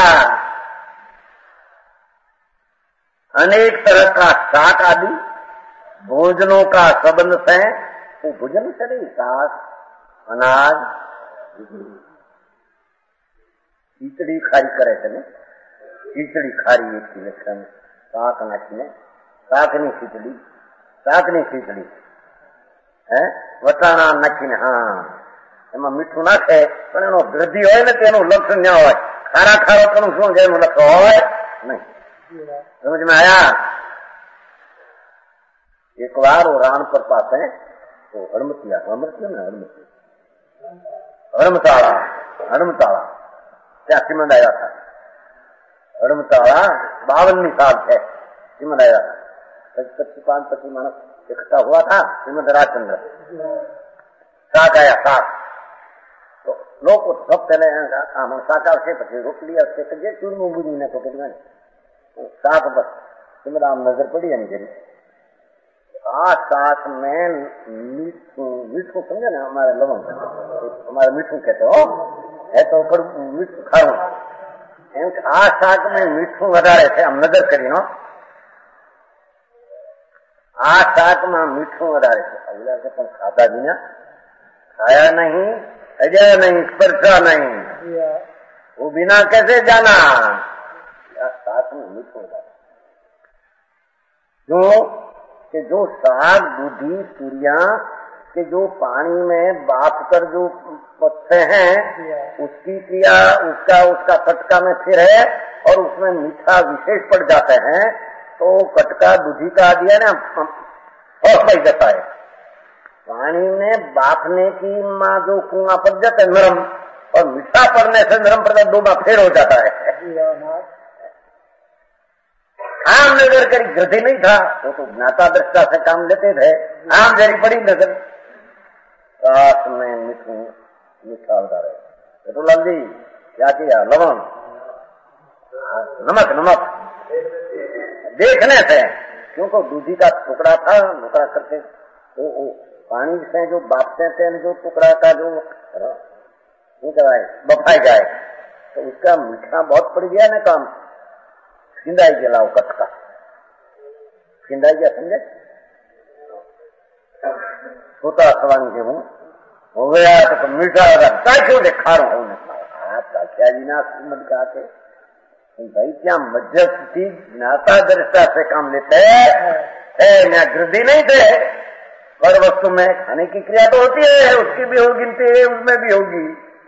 अनेक तरह का शाक आदि भोजनों का संबंध से, वो भोजन से नहीं, शाक, अनाज, खिचड़ी खारी करे थे, खिचड़ी खारी एक लक्षण, शाक नाखी, शाकनी खिचड़ी, शाकनी खिचड़ी है, वटाणा नाखीने, हाँ એમાં મીઠું નાખે પણ એનો વૃદ્ધિ હોય ને તેનું લક્ષણ ન હોય, ખારા ખારો તેનું શું છે એનું લક્ષણ હોય નહીં। समझ में आया? एक बार वो रानपुर पास है, तो हड़मतिया, हड़मताड़ा, हड़मताड़ा क्या सिमंद आया था, हड़मताड़ा 52 साल थे सिमंद आया था। पच्चीस मानस इकट्ठा हुआ था। श्रीमद राजचंद्र शाक आया, शाक तो लोग सब पहले शाका से पची रोटली और चूरमू बुझी ने तो शाक बस श्रीमद आम नजर पड़ी है मुझे। आ शाक में मीठू समझे ना, हमारे लवंग हमारे मीठू कहते हो है तो पर मीठू खाऊ आ शाक में मीठू વધારે છે આમ નજર કરી નો आ शाक में मीठू વધારે છે અગલા કે પણ ખાધા વિના खाया नहीं, अजय नहीं, स्पर्शा नहीं, वो बिना कैसे जाना। साथ में मीठू होगा कि जो साग दूधी सूर्या के जो पानी में बाफ कर जो पत्ते हैं उसकी क्रिया उसका कटका में फिर है और उसमें मीठा विशेष पड़ जाते हैं तो कटका दूधी का दिया ना फर्क जाता है। पानी में बाफने की माँ जो कुआं पड़ जाता है नरम और मीठा पड़ने से नरम पड़ता दो बार फेर हो जाता है। आम नजर करी गृद्धि नहीं था वो तो ज्ञाता दृष्टा से काम लेते थे। आम जरी पड़ी नजर रात में मीठा होता रहे तो लाल जी क्या किया लवंग नमक देखने से क्योंकि दूधी का टुकड़ा था टुकड़ा करके वो पानी से जो बापते थे जो टुकड़ा का जो बफाई जाए तो उसका मीठा बहुत पड़ गया ना काम खिंदाई जलाओ कटका खिंदाई गया समझे छोटा सवांग के हूँ हो गया तो मीठा क्यों देखा रहा हूँ क्या जी ना मत कहा के भाई क्या मध्यस्थी ज्ञाता दृष्टा से काम लेते है यहाँ गृद्धि नहीं थे और वस्तु में खाने की क्रिया तो होती है उसकी भी होगी गिनती है उसमें भी होगी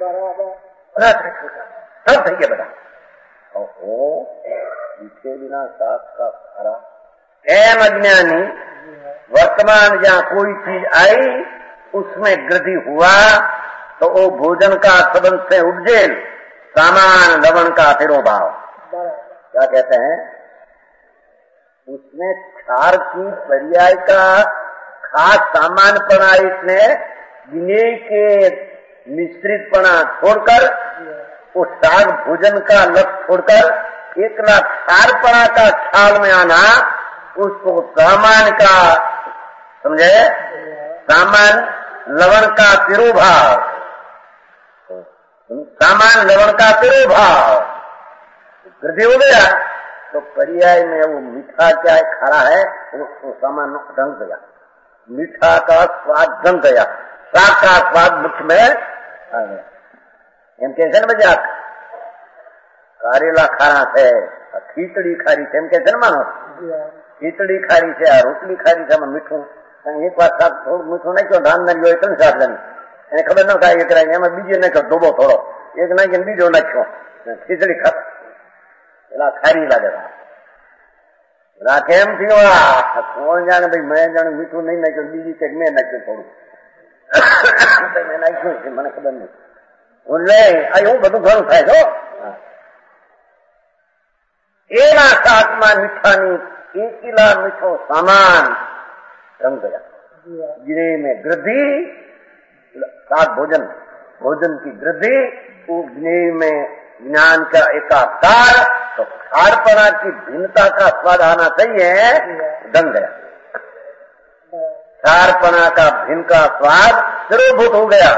सब सही है बेटा। ओहो इसके बिना साग का खारा एम अज्ञानी वर्तमान जहाँ कोई चीज आई उसमें गृद्धि हुआ तो वो भोजन का संबंध से उपजेल सामान लवण का तिरोभाव क्या कहते हैं उसमें क्षार की पर्याय का खास सामान्यपना इसने विनय के मिश्रितपना छोड़कर उस साग भोजन का लक्ष्य छोड़कर एक ना क्षारपना का ख्याल में आना उसको सामान्य का समझे सामान्य लवण का तिरुभाव सामान्य लवण का तिरुभाव वृद्धि हो गया तो पर्याय में वो मीठा क्या है खारा है वो सामान्य ढंग गया मीठा का स्वाद ढंग गया शाक का स्वाद मुख में आ गया एम कैसे मजा कारेला खारा है खीचड़ी खारी है एम कैसे मानो खीचड़ी खारी है रोटली खारी है मीठू एक बार शाक थोड़ा मीठू नहीं क्यों धान नहीं एक शाक नहीं खबर न था एक बीजे नाख्यो धोबो थोड़ो एक नाखी बीजो नाख्यो खीचड़ी खाता પેલા ખારી લાગે કેમ થયો કોણ જાણે ભાઈ મેં જાણે મીઠું નહીં નાખ્યું બીજી કંઈક મેં નાખ્યું થોડું મેં નાખ્યું છે મને ખબર નહીં હું લે એવું બધું ઘણું થાય છો એના શાકમાં મીઠાની એકલા મીઠો સામાન રંગ ગયા गिरे में वृद्धि साग भोजन की वृद्धि ज्ञेय में ज्ञान का एकाकार तो खारपना की भिन्नता का स्वाद आना चाहिए दंग गया खारपना का भिन्न का स्वाद तिरोभूत हो गया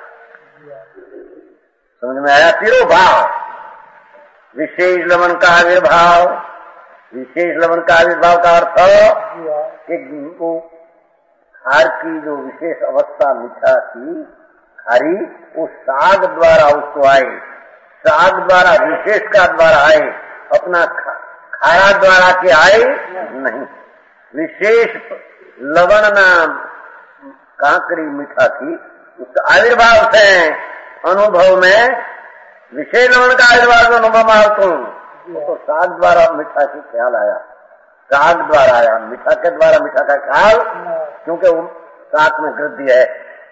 समझ में आया तिरोभाव विशेष लवण का आविर्भाव विशेष लवण का आविर्भाव का अर्थ कि खार की जो विशेष अवस्था मीठा की खारी उस साग द्वारा उसको आई साग द्वारा विशेष का द्वारा आए अपना खारा द्वारा के आए नहीं विशेष लवण नाम कांकरी मीठा की उसका आविर्भाव से अनुभव में विशेष लवण का आविर्भाव अनुभव में तो साग द्वारा मीठा की ख्याल आया साग द्वारा आया मीठा के द्वारा मीठा का ख्याल क्योंकि वो साग में वृद्धि है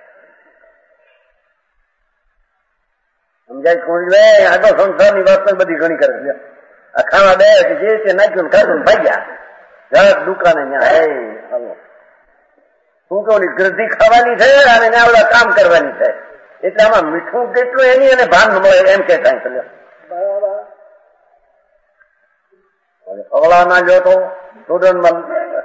સમજાય કોણ આટલો સંસારની વાત બધી ઘણી કરે છે ખાવા બે જે નાખ્યું ખાધું ભાઈ ગયા જરા દુકાને ત્યાં શું કે ઓલી ગૃદ્ધિ ખાવાની છે અને ત્યાં બધા કામ કરવાની છે એટલે આમાં મીઠું કેટલું એની અને ભાન મળે એમ કે કાંઈ અવળામાં જો તો સ્ટુડન્ટમાં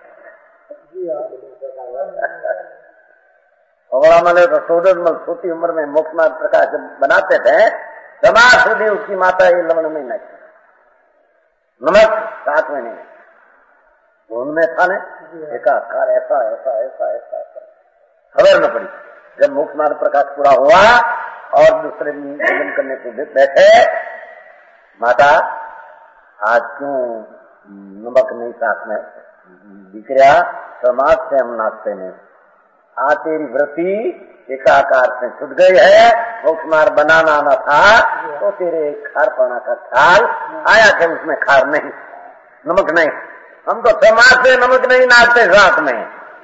अवड़ा ले तो स्टूडेंट छोटी उम्र में मुक्त मार्ग प्रकाश बनाते थे समाज સુધી उसकी माता ये लवण में नहीं नमक साथ में नहीं धुन में था ने एकाकार ऐसा ऐसा ऐसा ऐसा खबर न पड़ी जब मुक्त मार्ग प्रकाश पूरा हुआ और दूसरे दिन भोजन करने को बैठे माता आज क्यों नमक नहीं साथ में दिख रहा समाज से हम नाचते नहीं आ तेरी व्रति एकाकार से छूट गई है मुखमार बनाना न था तो तेरे खार पाना का ख्याल आया कि उसमें खार नहीं नमक नहीं हम तो समाज से नमक नहीं नाचते साथ में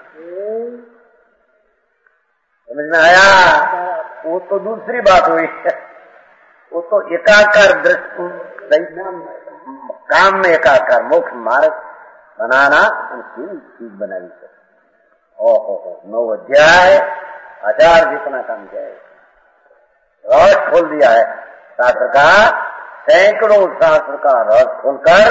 समझ में आया वो तो दूसरी बात हुई वो तो एकाकार दृष्टि काम में एकाकार मोक्ष मार्ग बनाना चीज बनाई है ओहो 9 अध्याय 1000 जितना काम किया है रस खोल दिया है शास्त्र का सैकड़ों शास्त्र का रस खोलकर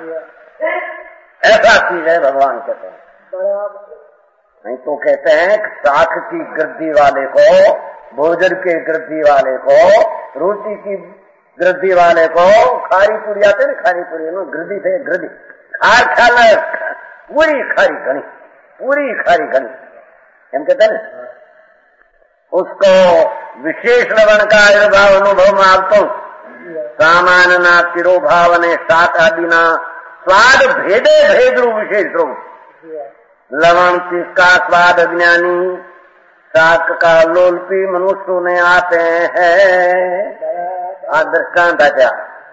ऐसा चीज है भगवान कहते हैं नहीं तो कहते हैं शाख की गृद्धि वाले को भोजन के गृद्धि वाले को रोटी की गृद्धि वाले को खारी पूरी आते ना खारी पूरी में गृद्धि थे गृद्धि खार खाना पूरी खारी घनी पूरी खारी घनी एम कहते ना उसको विशेष लवण का आयुर्भाव अनुभव में आपको सामान्य ना तिरोभाव ने शाक आदि ना स्वाद भेदे भेदरू विशेष रूप लवण किसका स्वाद अज्ञानी शाक का लोलपी मनुष्यों ने आते हैं दृष्टांत क्या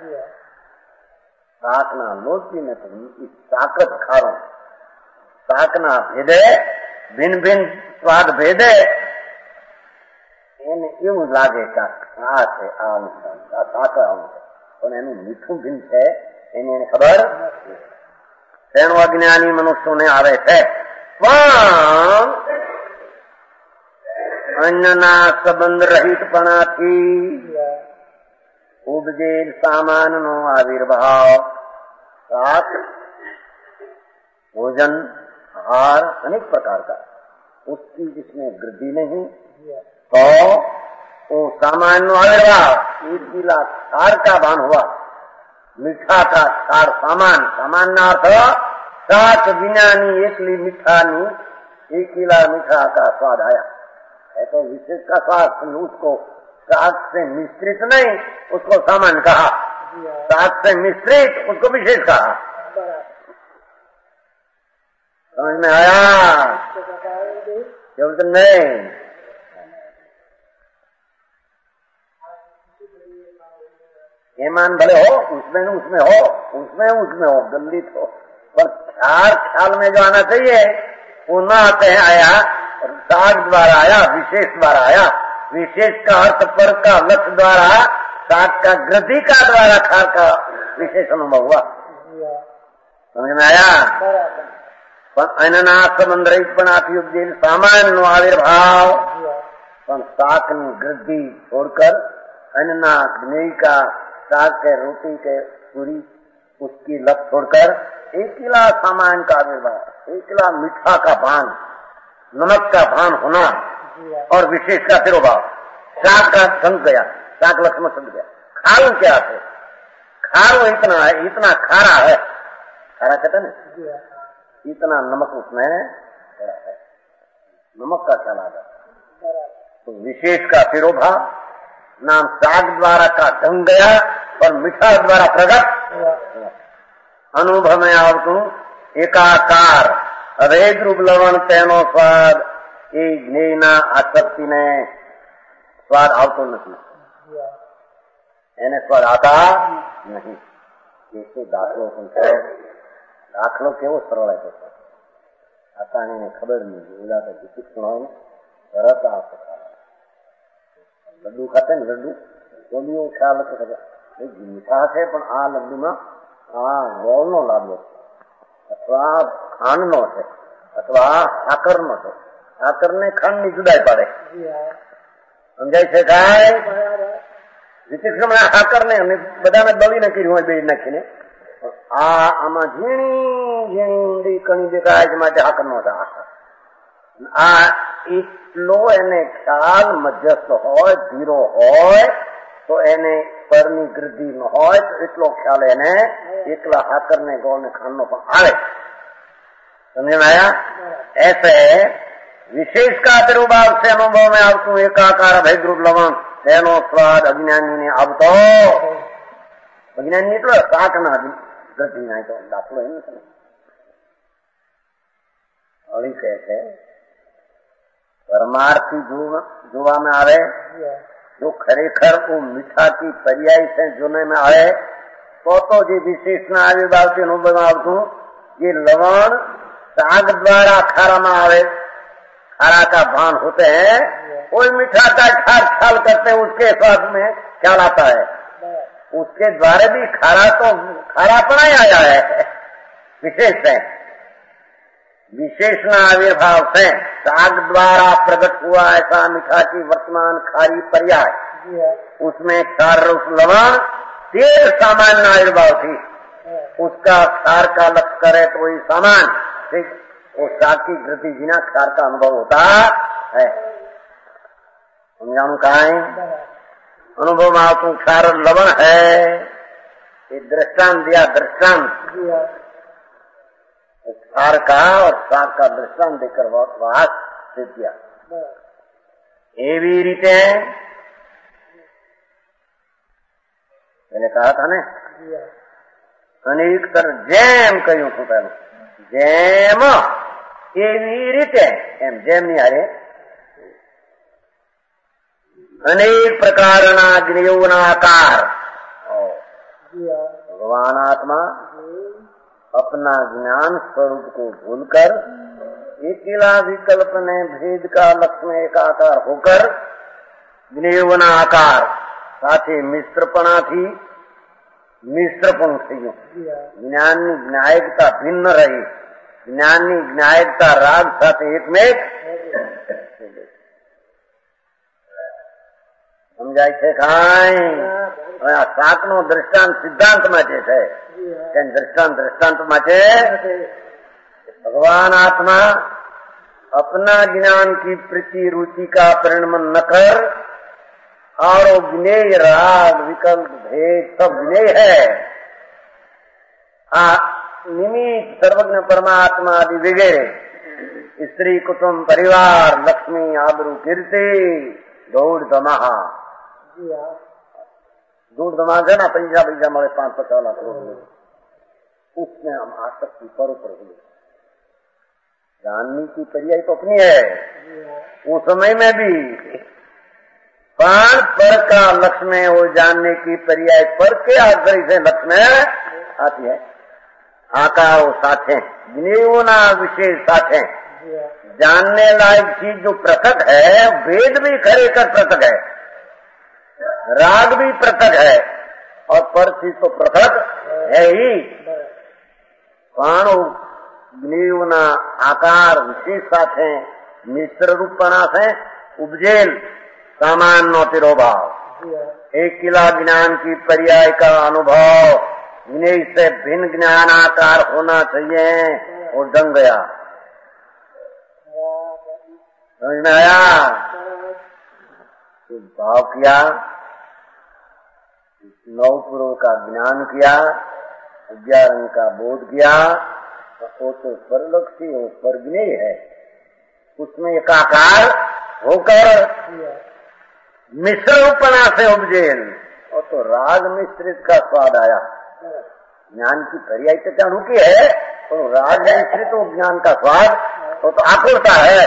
शाकना लोलपी में तो ताकत खारो શાકના ભેદે ભિન્ન ભિન્ન સ્વાદ ભેદે એને એવું લાગે કે આ છે આ શાક પણ એનું મીઠું ભિન્ન છે એની એને ખબર તેનું અજ્ઞાની મનુષ્યોને આવે છે પણ અન્નના સંબંધ રહિતપણાથી ઉપજેલ સામાનનો આવિર્ભાવ શાક भोजन आहार अनेक प्रकार का उसकी जिसमें वृद्धि नहीं तो वो सामान्य आविर्भाव एक गिला क्षार का भान हुआ मीठा का क्षार सामान्य अर्थ सात विज्ञानी एकली मीठा नी एक गिला मीठा का स्वाद आया है तो विशेष का स्वाद उसको सात से मिश्रित नहीं उसको सामान्य कहा सात से मिश्रित उसको विशेष कहा समझ में आया जब तक नहीं ईमान भले हो उसमें हो दलित हो पर ख्याल में जो आना चाहिए वो न आते हैं आया राग द्वारा आया विशेष द्वारा आया विशेष का अर्थ पर का लक्ष्य द्वारा साग का गृद्धि का द्वारा खार का विशेष अनुभव हुआ समझ में आया પણ એના સંબંધ રહિતપણાથી ઉપજેલ સામાન્યનો આવિર્ભાવ પણ શાકની વૃદ્ધિ छोड़कर अन्ना घी का साग के रोटी के पूरी उसकी लत छोड़कर एक किला सामान्य का आविर्भाव एक किला मीठा का भान नमक का भान होना और विशेष का तिरोभाव शाक का संग गया शाक लक्ष्मण संग गया खारू क्या है खारू इतना है इतना खारा है खारा कहते ना इतना नमक उसमें है नमक का चला जाता तो विशेष का तिरोभाव नाम साग द्वारा का ढंग गया और मीठा द्वारा प्रकट अनुभव में आवतु एकाकार अभेद रूप लवण तेनो स्वाद એ જ્ઞેયના આસક્તિને સ્વાદ આવતો નથી એને સ્વાદ આતા નહીં એ દાખલો દાખલો કેવો સરળ હતો આતા એને ખબર નહીં ઓલા તો શિક્ષણ હોય તરત આવતો લડ્ડુ ખાતે ને લડ્ડુ કોલીઓ ખ્યાલ હતો મીઠા છે પણ આ લડ્ડુમાં આ ગોળનો લાભ અથવા ખાંડનો છે અથવા સાકરનો છે. સાકરને ખાંડની જુદાઈ પાડે. સમજાય છે કાંઈ? વિચિત્રમણા સાકરને અને બધાને દળીને કર્યું હોય બે નાખીને. આમાં ઝીણી ઝીણી ઊંડી કણી દેખાય છે માટે સાકરનો છે. આ એટલો એને ખ્યાલ મધ્યસ્થ હોય, ધીરો હોય તો એને પરની ગૃદ્ધિ ન હોય તો એટલો ખ્યાલ એને એકલા સાકર ને ગોળ ને ખાંડ નો પણ આવે. समझ में आया? ऐसे विशेष का तिरुभाव से अनुभव में आवतुं एकाकार भयद्रुप लवण तेनो स्वाद अज्ञानी ने आवतो. अज्ञानी એટલે શાકના ગૃદ્ધિ ના તો દાખલો એમ છે. અળી કહે છે परमार्थी જોવા में आवे जो खरेखर वो मीठा की पर्याय से जोने में आवे तो जी विशेषण आविर्भाव से अनुभव आवतुं ये लवण शाक द्वारा खारा में आवे, खारा का भान होते हैं, कोई मीठा का ख्याल करते हैं, उसके स्वाद में ख्याल आता है, उसके द्वारा भी खारा तो खारापना ही आया है. विशेष है विशेषण आविर्भाव से शाक द्वारा प्रकट हुआ ऐसा मीठा की वर्तमान खारी पर्याय, उसमें क्षार रूप लवण तेज सामान्य आविर्भाव थी, उसका क्षार का लक्ष्य करे तो वही सामान वो शाक की वृद्धि बिना क्षार का अनुभव होता है. समझाऊं कहां अनुभव में आवतुं क्षार लवण है. ये दृष्टांत दिया, दृष्टांत क्षार का और शाक का दृष्टांत देकर वास से किया. एवी रीते मैंने कहा था ने अनेक तरह जेम कहूं छू पहले जेम एवी रीते एम जेम नहीं हारे अनेक प्रकारना ज्ञेयोना आकार भगवान आत्मा अपना ज्ञान स्वरूप को भूलकर एकिला विकल्प ने भेद का लक्ष्य में एकाकार होकर ज्ञेयना आकार साथे मिश्रपणा थी मिश्रपण थी. ज्ञाननी ज्ञायकता भिन्न रही, ज्ञाननी ज्ञायकता राग साथे एकमेक समझाय छे काई? शाक नो दृष्टांत सिद्धांत माटे छे. दृष्टांत माटे भगवान आत्मा अपना ज्ञान की प्रीति रुचि का परिणमन न कर और ज्ञेय राग विकल्प भेद सब ज्ञेय है. निमित्त सर्वज्ञ परमात्मा आदि वगैरह स्त्री कुटुंब परिवार लक्ष्मी आबरू कीर्ति दौड़ दमाहा दूर दमाग है ना पैसा हमारे 5-50 लाख रुपये उसमें हम आसक्ति पर हुए. जानने की पर्याय तो अपनी है. उस समय में भी प्राण पर का लक्ष्य में वो जानने की पर्याय पर के आग्रह से लक्ष्य में आती है. आकार वो साथे ज्ञेयोना विशेष साथे जानने लायक चीज जो पृथक है, भेद भी खरेखर पृथक है, राग भी पृथक है और पर चीज तो पृथक है ही. प्राणो ज्ञेयोना आकार विशेष साथे मिश्र रूपना से उपजेल सामान्य तिरोभाव एक किला ज्ञान की पर्याय का अनुभव ज्ञेय से भिन्न ज्ञानाकार होना चाहिए और दंग गया. समझ में आया? भाव किया, 9 पुरों का ज्ञान किया, 11 अंग का बोध किया, वो तो परलक्ष्य वो परज्ञेय है. उसमें एकाकार होकर मिश्रपणा से उपजेल और तो राग मिश्रित का स्वाद आया. ज्ञान की पर्याय तो क्या रुकी है तो राग मिश्रित ज्ञान का स्वाद वो तो आकुलता है.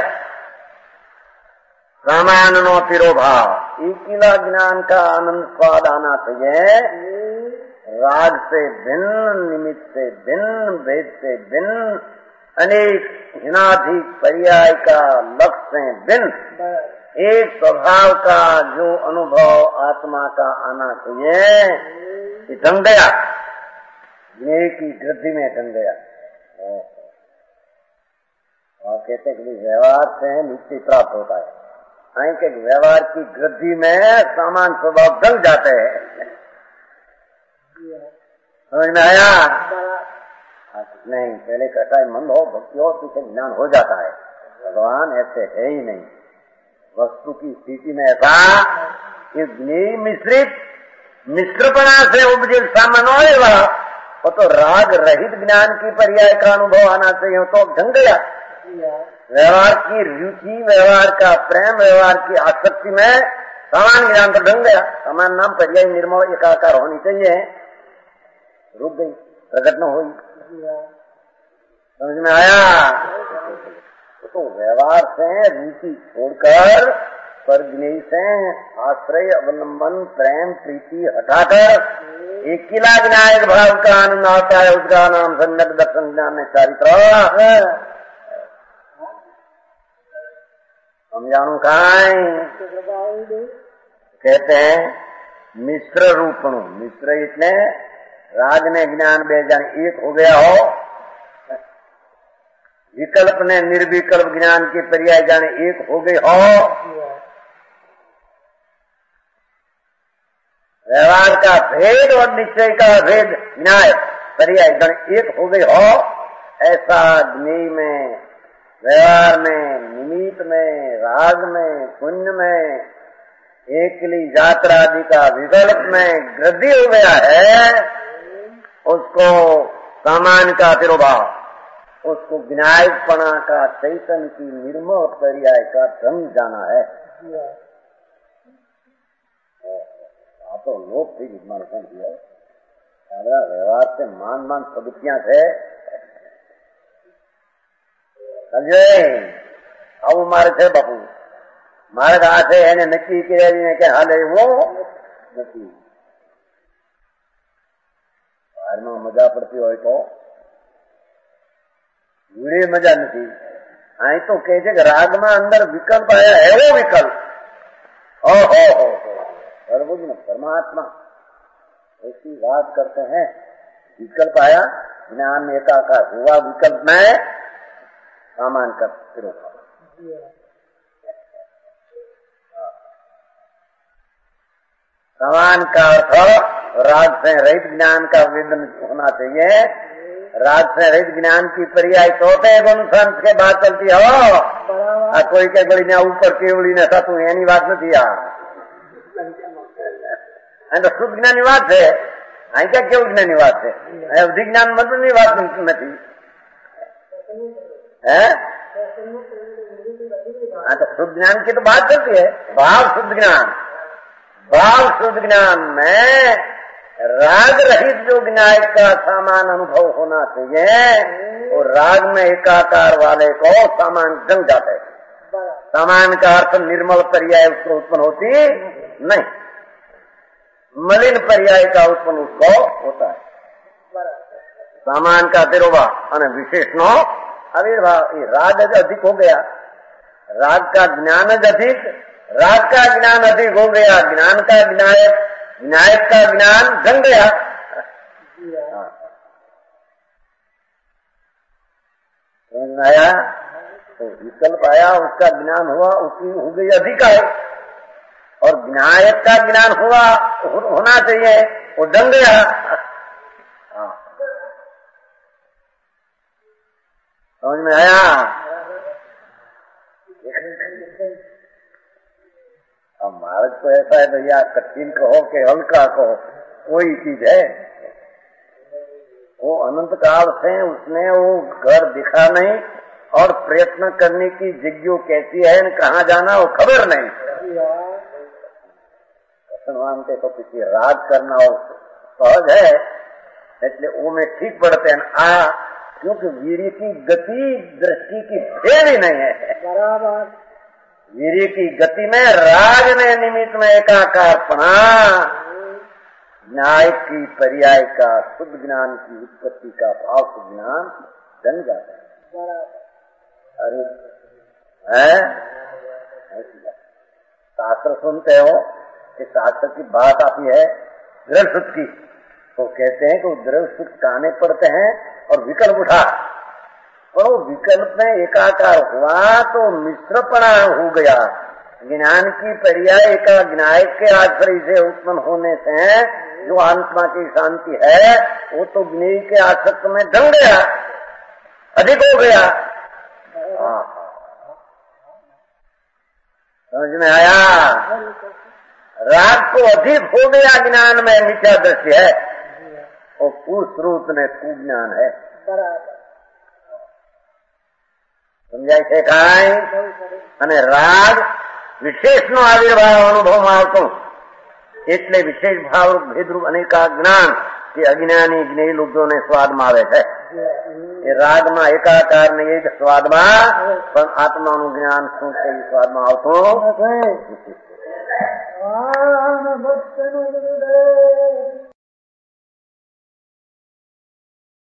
सामान्य नो तिरोभाव एकिला ज्ञान का आनंद स्वाद आना चाहिए. राग से भिन्न, निमित्त से भिन्न, भेद से भिन्न, अनेक हिनाधिक पर्याय का लक्ष्य से भिन्न एक स्वभाव का जो अनुभव आत्मा का आना चाहिए ये ढंग गया. ज्ञेय की वृद्धि में ढंग गया. और कहते हैं कि व्यवहार से मुक्ति प्राप्त होता है। आई के व्यवहार की वृद्धि में सामान स्वभाव दंग जाते हैं। समझ में आया? नहीं, पहले कटाई मंद हो, भक्ति हो, पीछे ज्ञान हो जाता है। भगवान ऐसे है ही नहीं। वस्तु की स्थिति में ऐसा मिश्रित मिश्रपणा से उपजे सामान होगा, वो तो राग रहित ज्ञान की पर्याय का अनुभव आना चाहिए, तो ढंग गया। व्यवहार की रुचि, व्यवहार का प्रेम, व्यवहार की आसक्ति में समान ज्ञान तो ढंग गया। समान नाम पर्याय निर्मल एकाकार होनी चाहिए, रुक गई, प्रकट न हुई। समझ में आया? तो व्यवहार से रुचि छोड़कर परज्ञेय से आश्रय, अवलंबन, प्रेम, प्रीति हटाकर एक किला विनायक भाव का आनंद आता है। उसका नाम सम्यक दर्शन ज्ञान चारित्र। हम जानू कहाँ कहते हैं मिश्र रूपणु। मिश्र इतने राग ने ज्ञान बेजान एक हो गया हो, विकल्प ने निर्विकल्प ज्ञान की पर्याय जाने एक हो गई हो, व्यवहार का भेद और निश्चय का भेद न्याय पर्याय जाने एक हो गई हो, ऐसा ज्ञेय में, व्यवहार में, निमित्त में, राग में, पुण्य में, एकली यात्रा आदि का विकल्प में वृद्धि हो गया है, उसको सामान का तिरुभाव, उसको विनायकपना का चैतन्य की निर्मल पर्याय का ढंग जाना है। तो लोग थी विद्वान दिया व्यवहार से मान प्रवृत्तियां थे। समझे? अब मारे थे बापू मारे कहा थे એને નક્કી કરીને કે હાલે એવો નથી। બારમાં મજા પડતી હોય તો વીડે મજા નથી। અહીં તો કહે છે કે રાગમાં અંદર વિકલ્પ આયા એવો વિકલ્પ। ઓહો हो सर्वज्ञ परमात्मा ऐसी बात करते हैं। विकल्प आया, ज्ञान एकाकार हुआ, विकल्प में सामान का समान का अर्थ राग से रहित ज्ञान का वेदन होना चाहिए। राग से रहित ज्ञान की पर्याय तोते गुण संत के बात चलती हो। कोई के बड़ी ने ऊपर केवड़ी ने था तू एनी बात नहीं दिया तो शुद्ध ज्ञान ની વાત છે। અહીં ક્યાં કેવું જ્ઞાનની વાત છે? અવધિ જ્ઞાન મતની વાત નથી। हाँ तो शुद्ध ज्ञान की तो बात चलती है। भाव शुद्ध ज्ञान, भाव शुद्ध ज्ञान में राग रहित जो विनायक का सामान अनुभव होना चाहिए, वो राग में एकाकार वाले को सामान जंग जाते है। सामान का अर्थ निर्मल पर्याय उसको उत्पन्न होती नहीं, मलिन पर्याय का उत्पन्न उसको होता है। सामान का तिरुभाव અને વિશેષનો आविर्भाव। राग अधिक हो गया, राग का ज्ञान अधिक, राग का ज्ञान अधिक हो गया, ज्ञान का विनायक, विनायक का ज्ञान जंग गया। आया तो विकल्प आया, उसका ज्ञान हुआ, उसकी हो गई अधिकाय, और विनायक का ज्ञान हुआ होना चाहिए, वो जंग गया। समझ में आया? अब महाराज तो ऐसा है भैया, कठिन कहो कि हल्का कहो, कोई चीज है। वो अनंत काल से उसने वो घर दिखा नहीं, और प्रयत्न करने की जिज्ञा कैसी है, कहाँ जाना वो खबर नहीं। मानते तो किसी राग करना और सहज है, એટલે वो में ठीक पड़ते हैं। क्योंकि वीर्य की गति दृष्टि की भेद ही नहीं है। बराबर वीर्य की गति में राग ने निमित्त में एकाकारपना, न्याय की पर्याय का शुद्ध ज्ञान की उत्पत्ति का भाव शुद्ध ज्ञान जन जाता है। अरे है शास्त्र सुनते हो कि शास्त्र की बात आती है दृढ़ सुख की, तो कहते हैं कि वो दृढ़ सुख काने पड़ते हैं और विकल्प उठा और वो विकल्प में एकाकार हुआ तो मिश्रपणा हो गया। ज्ञान की पर्याय ज्ञाय के आश्रय से उत्पन्न होने से जो आत्मा की शांति है वो तो ज्ञेय के आसक्त में ढल गया, अधिक हो गया। समझ में आया? राग तो अधिक हो गया ज्ञान में, मिथ्या दृष्टि है, और कुस्रोत में कुज्ञान है। समझाय છે કાંઈ? અને રાગ વિશેષનો આવિર્ભાવ અનુભવમાં આવતો એટલે વિશેષ ભાવરૂપ ભેદરૂપ અનેકા જ્ઞાન કે અજ્ઞાની જ્ઞેય લુબ્ધોને સ્વાદમાં આવે છે। એ રાગમાં એકાકાર ને એક સ્વાદમાં, પણ આત્માનું જ્ઞાન શું છે એ સ્વાદમાં આવતું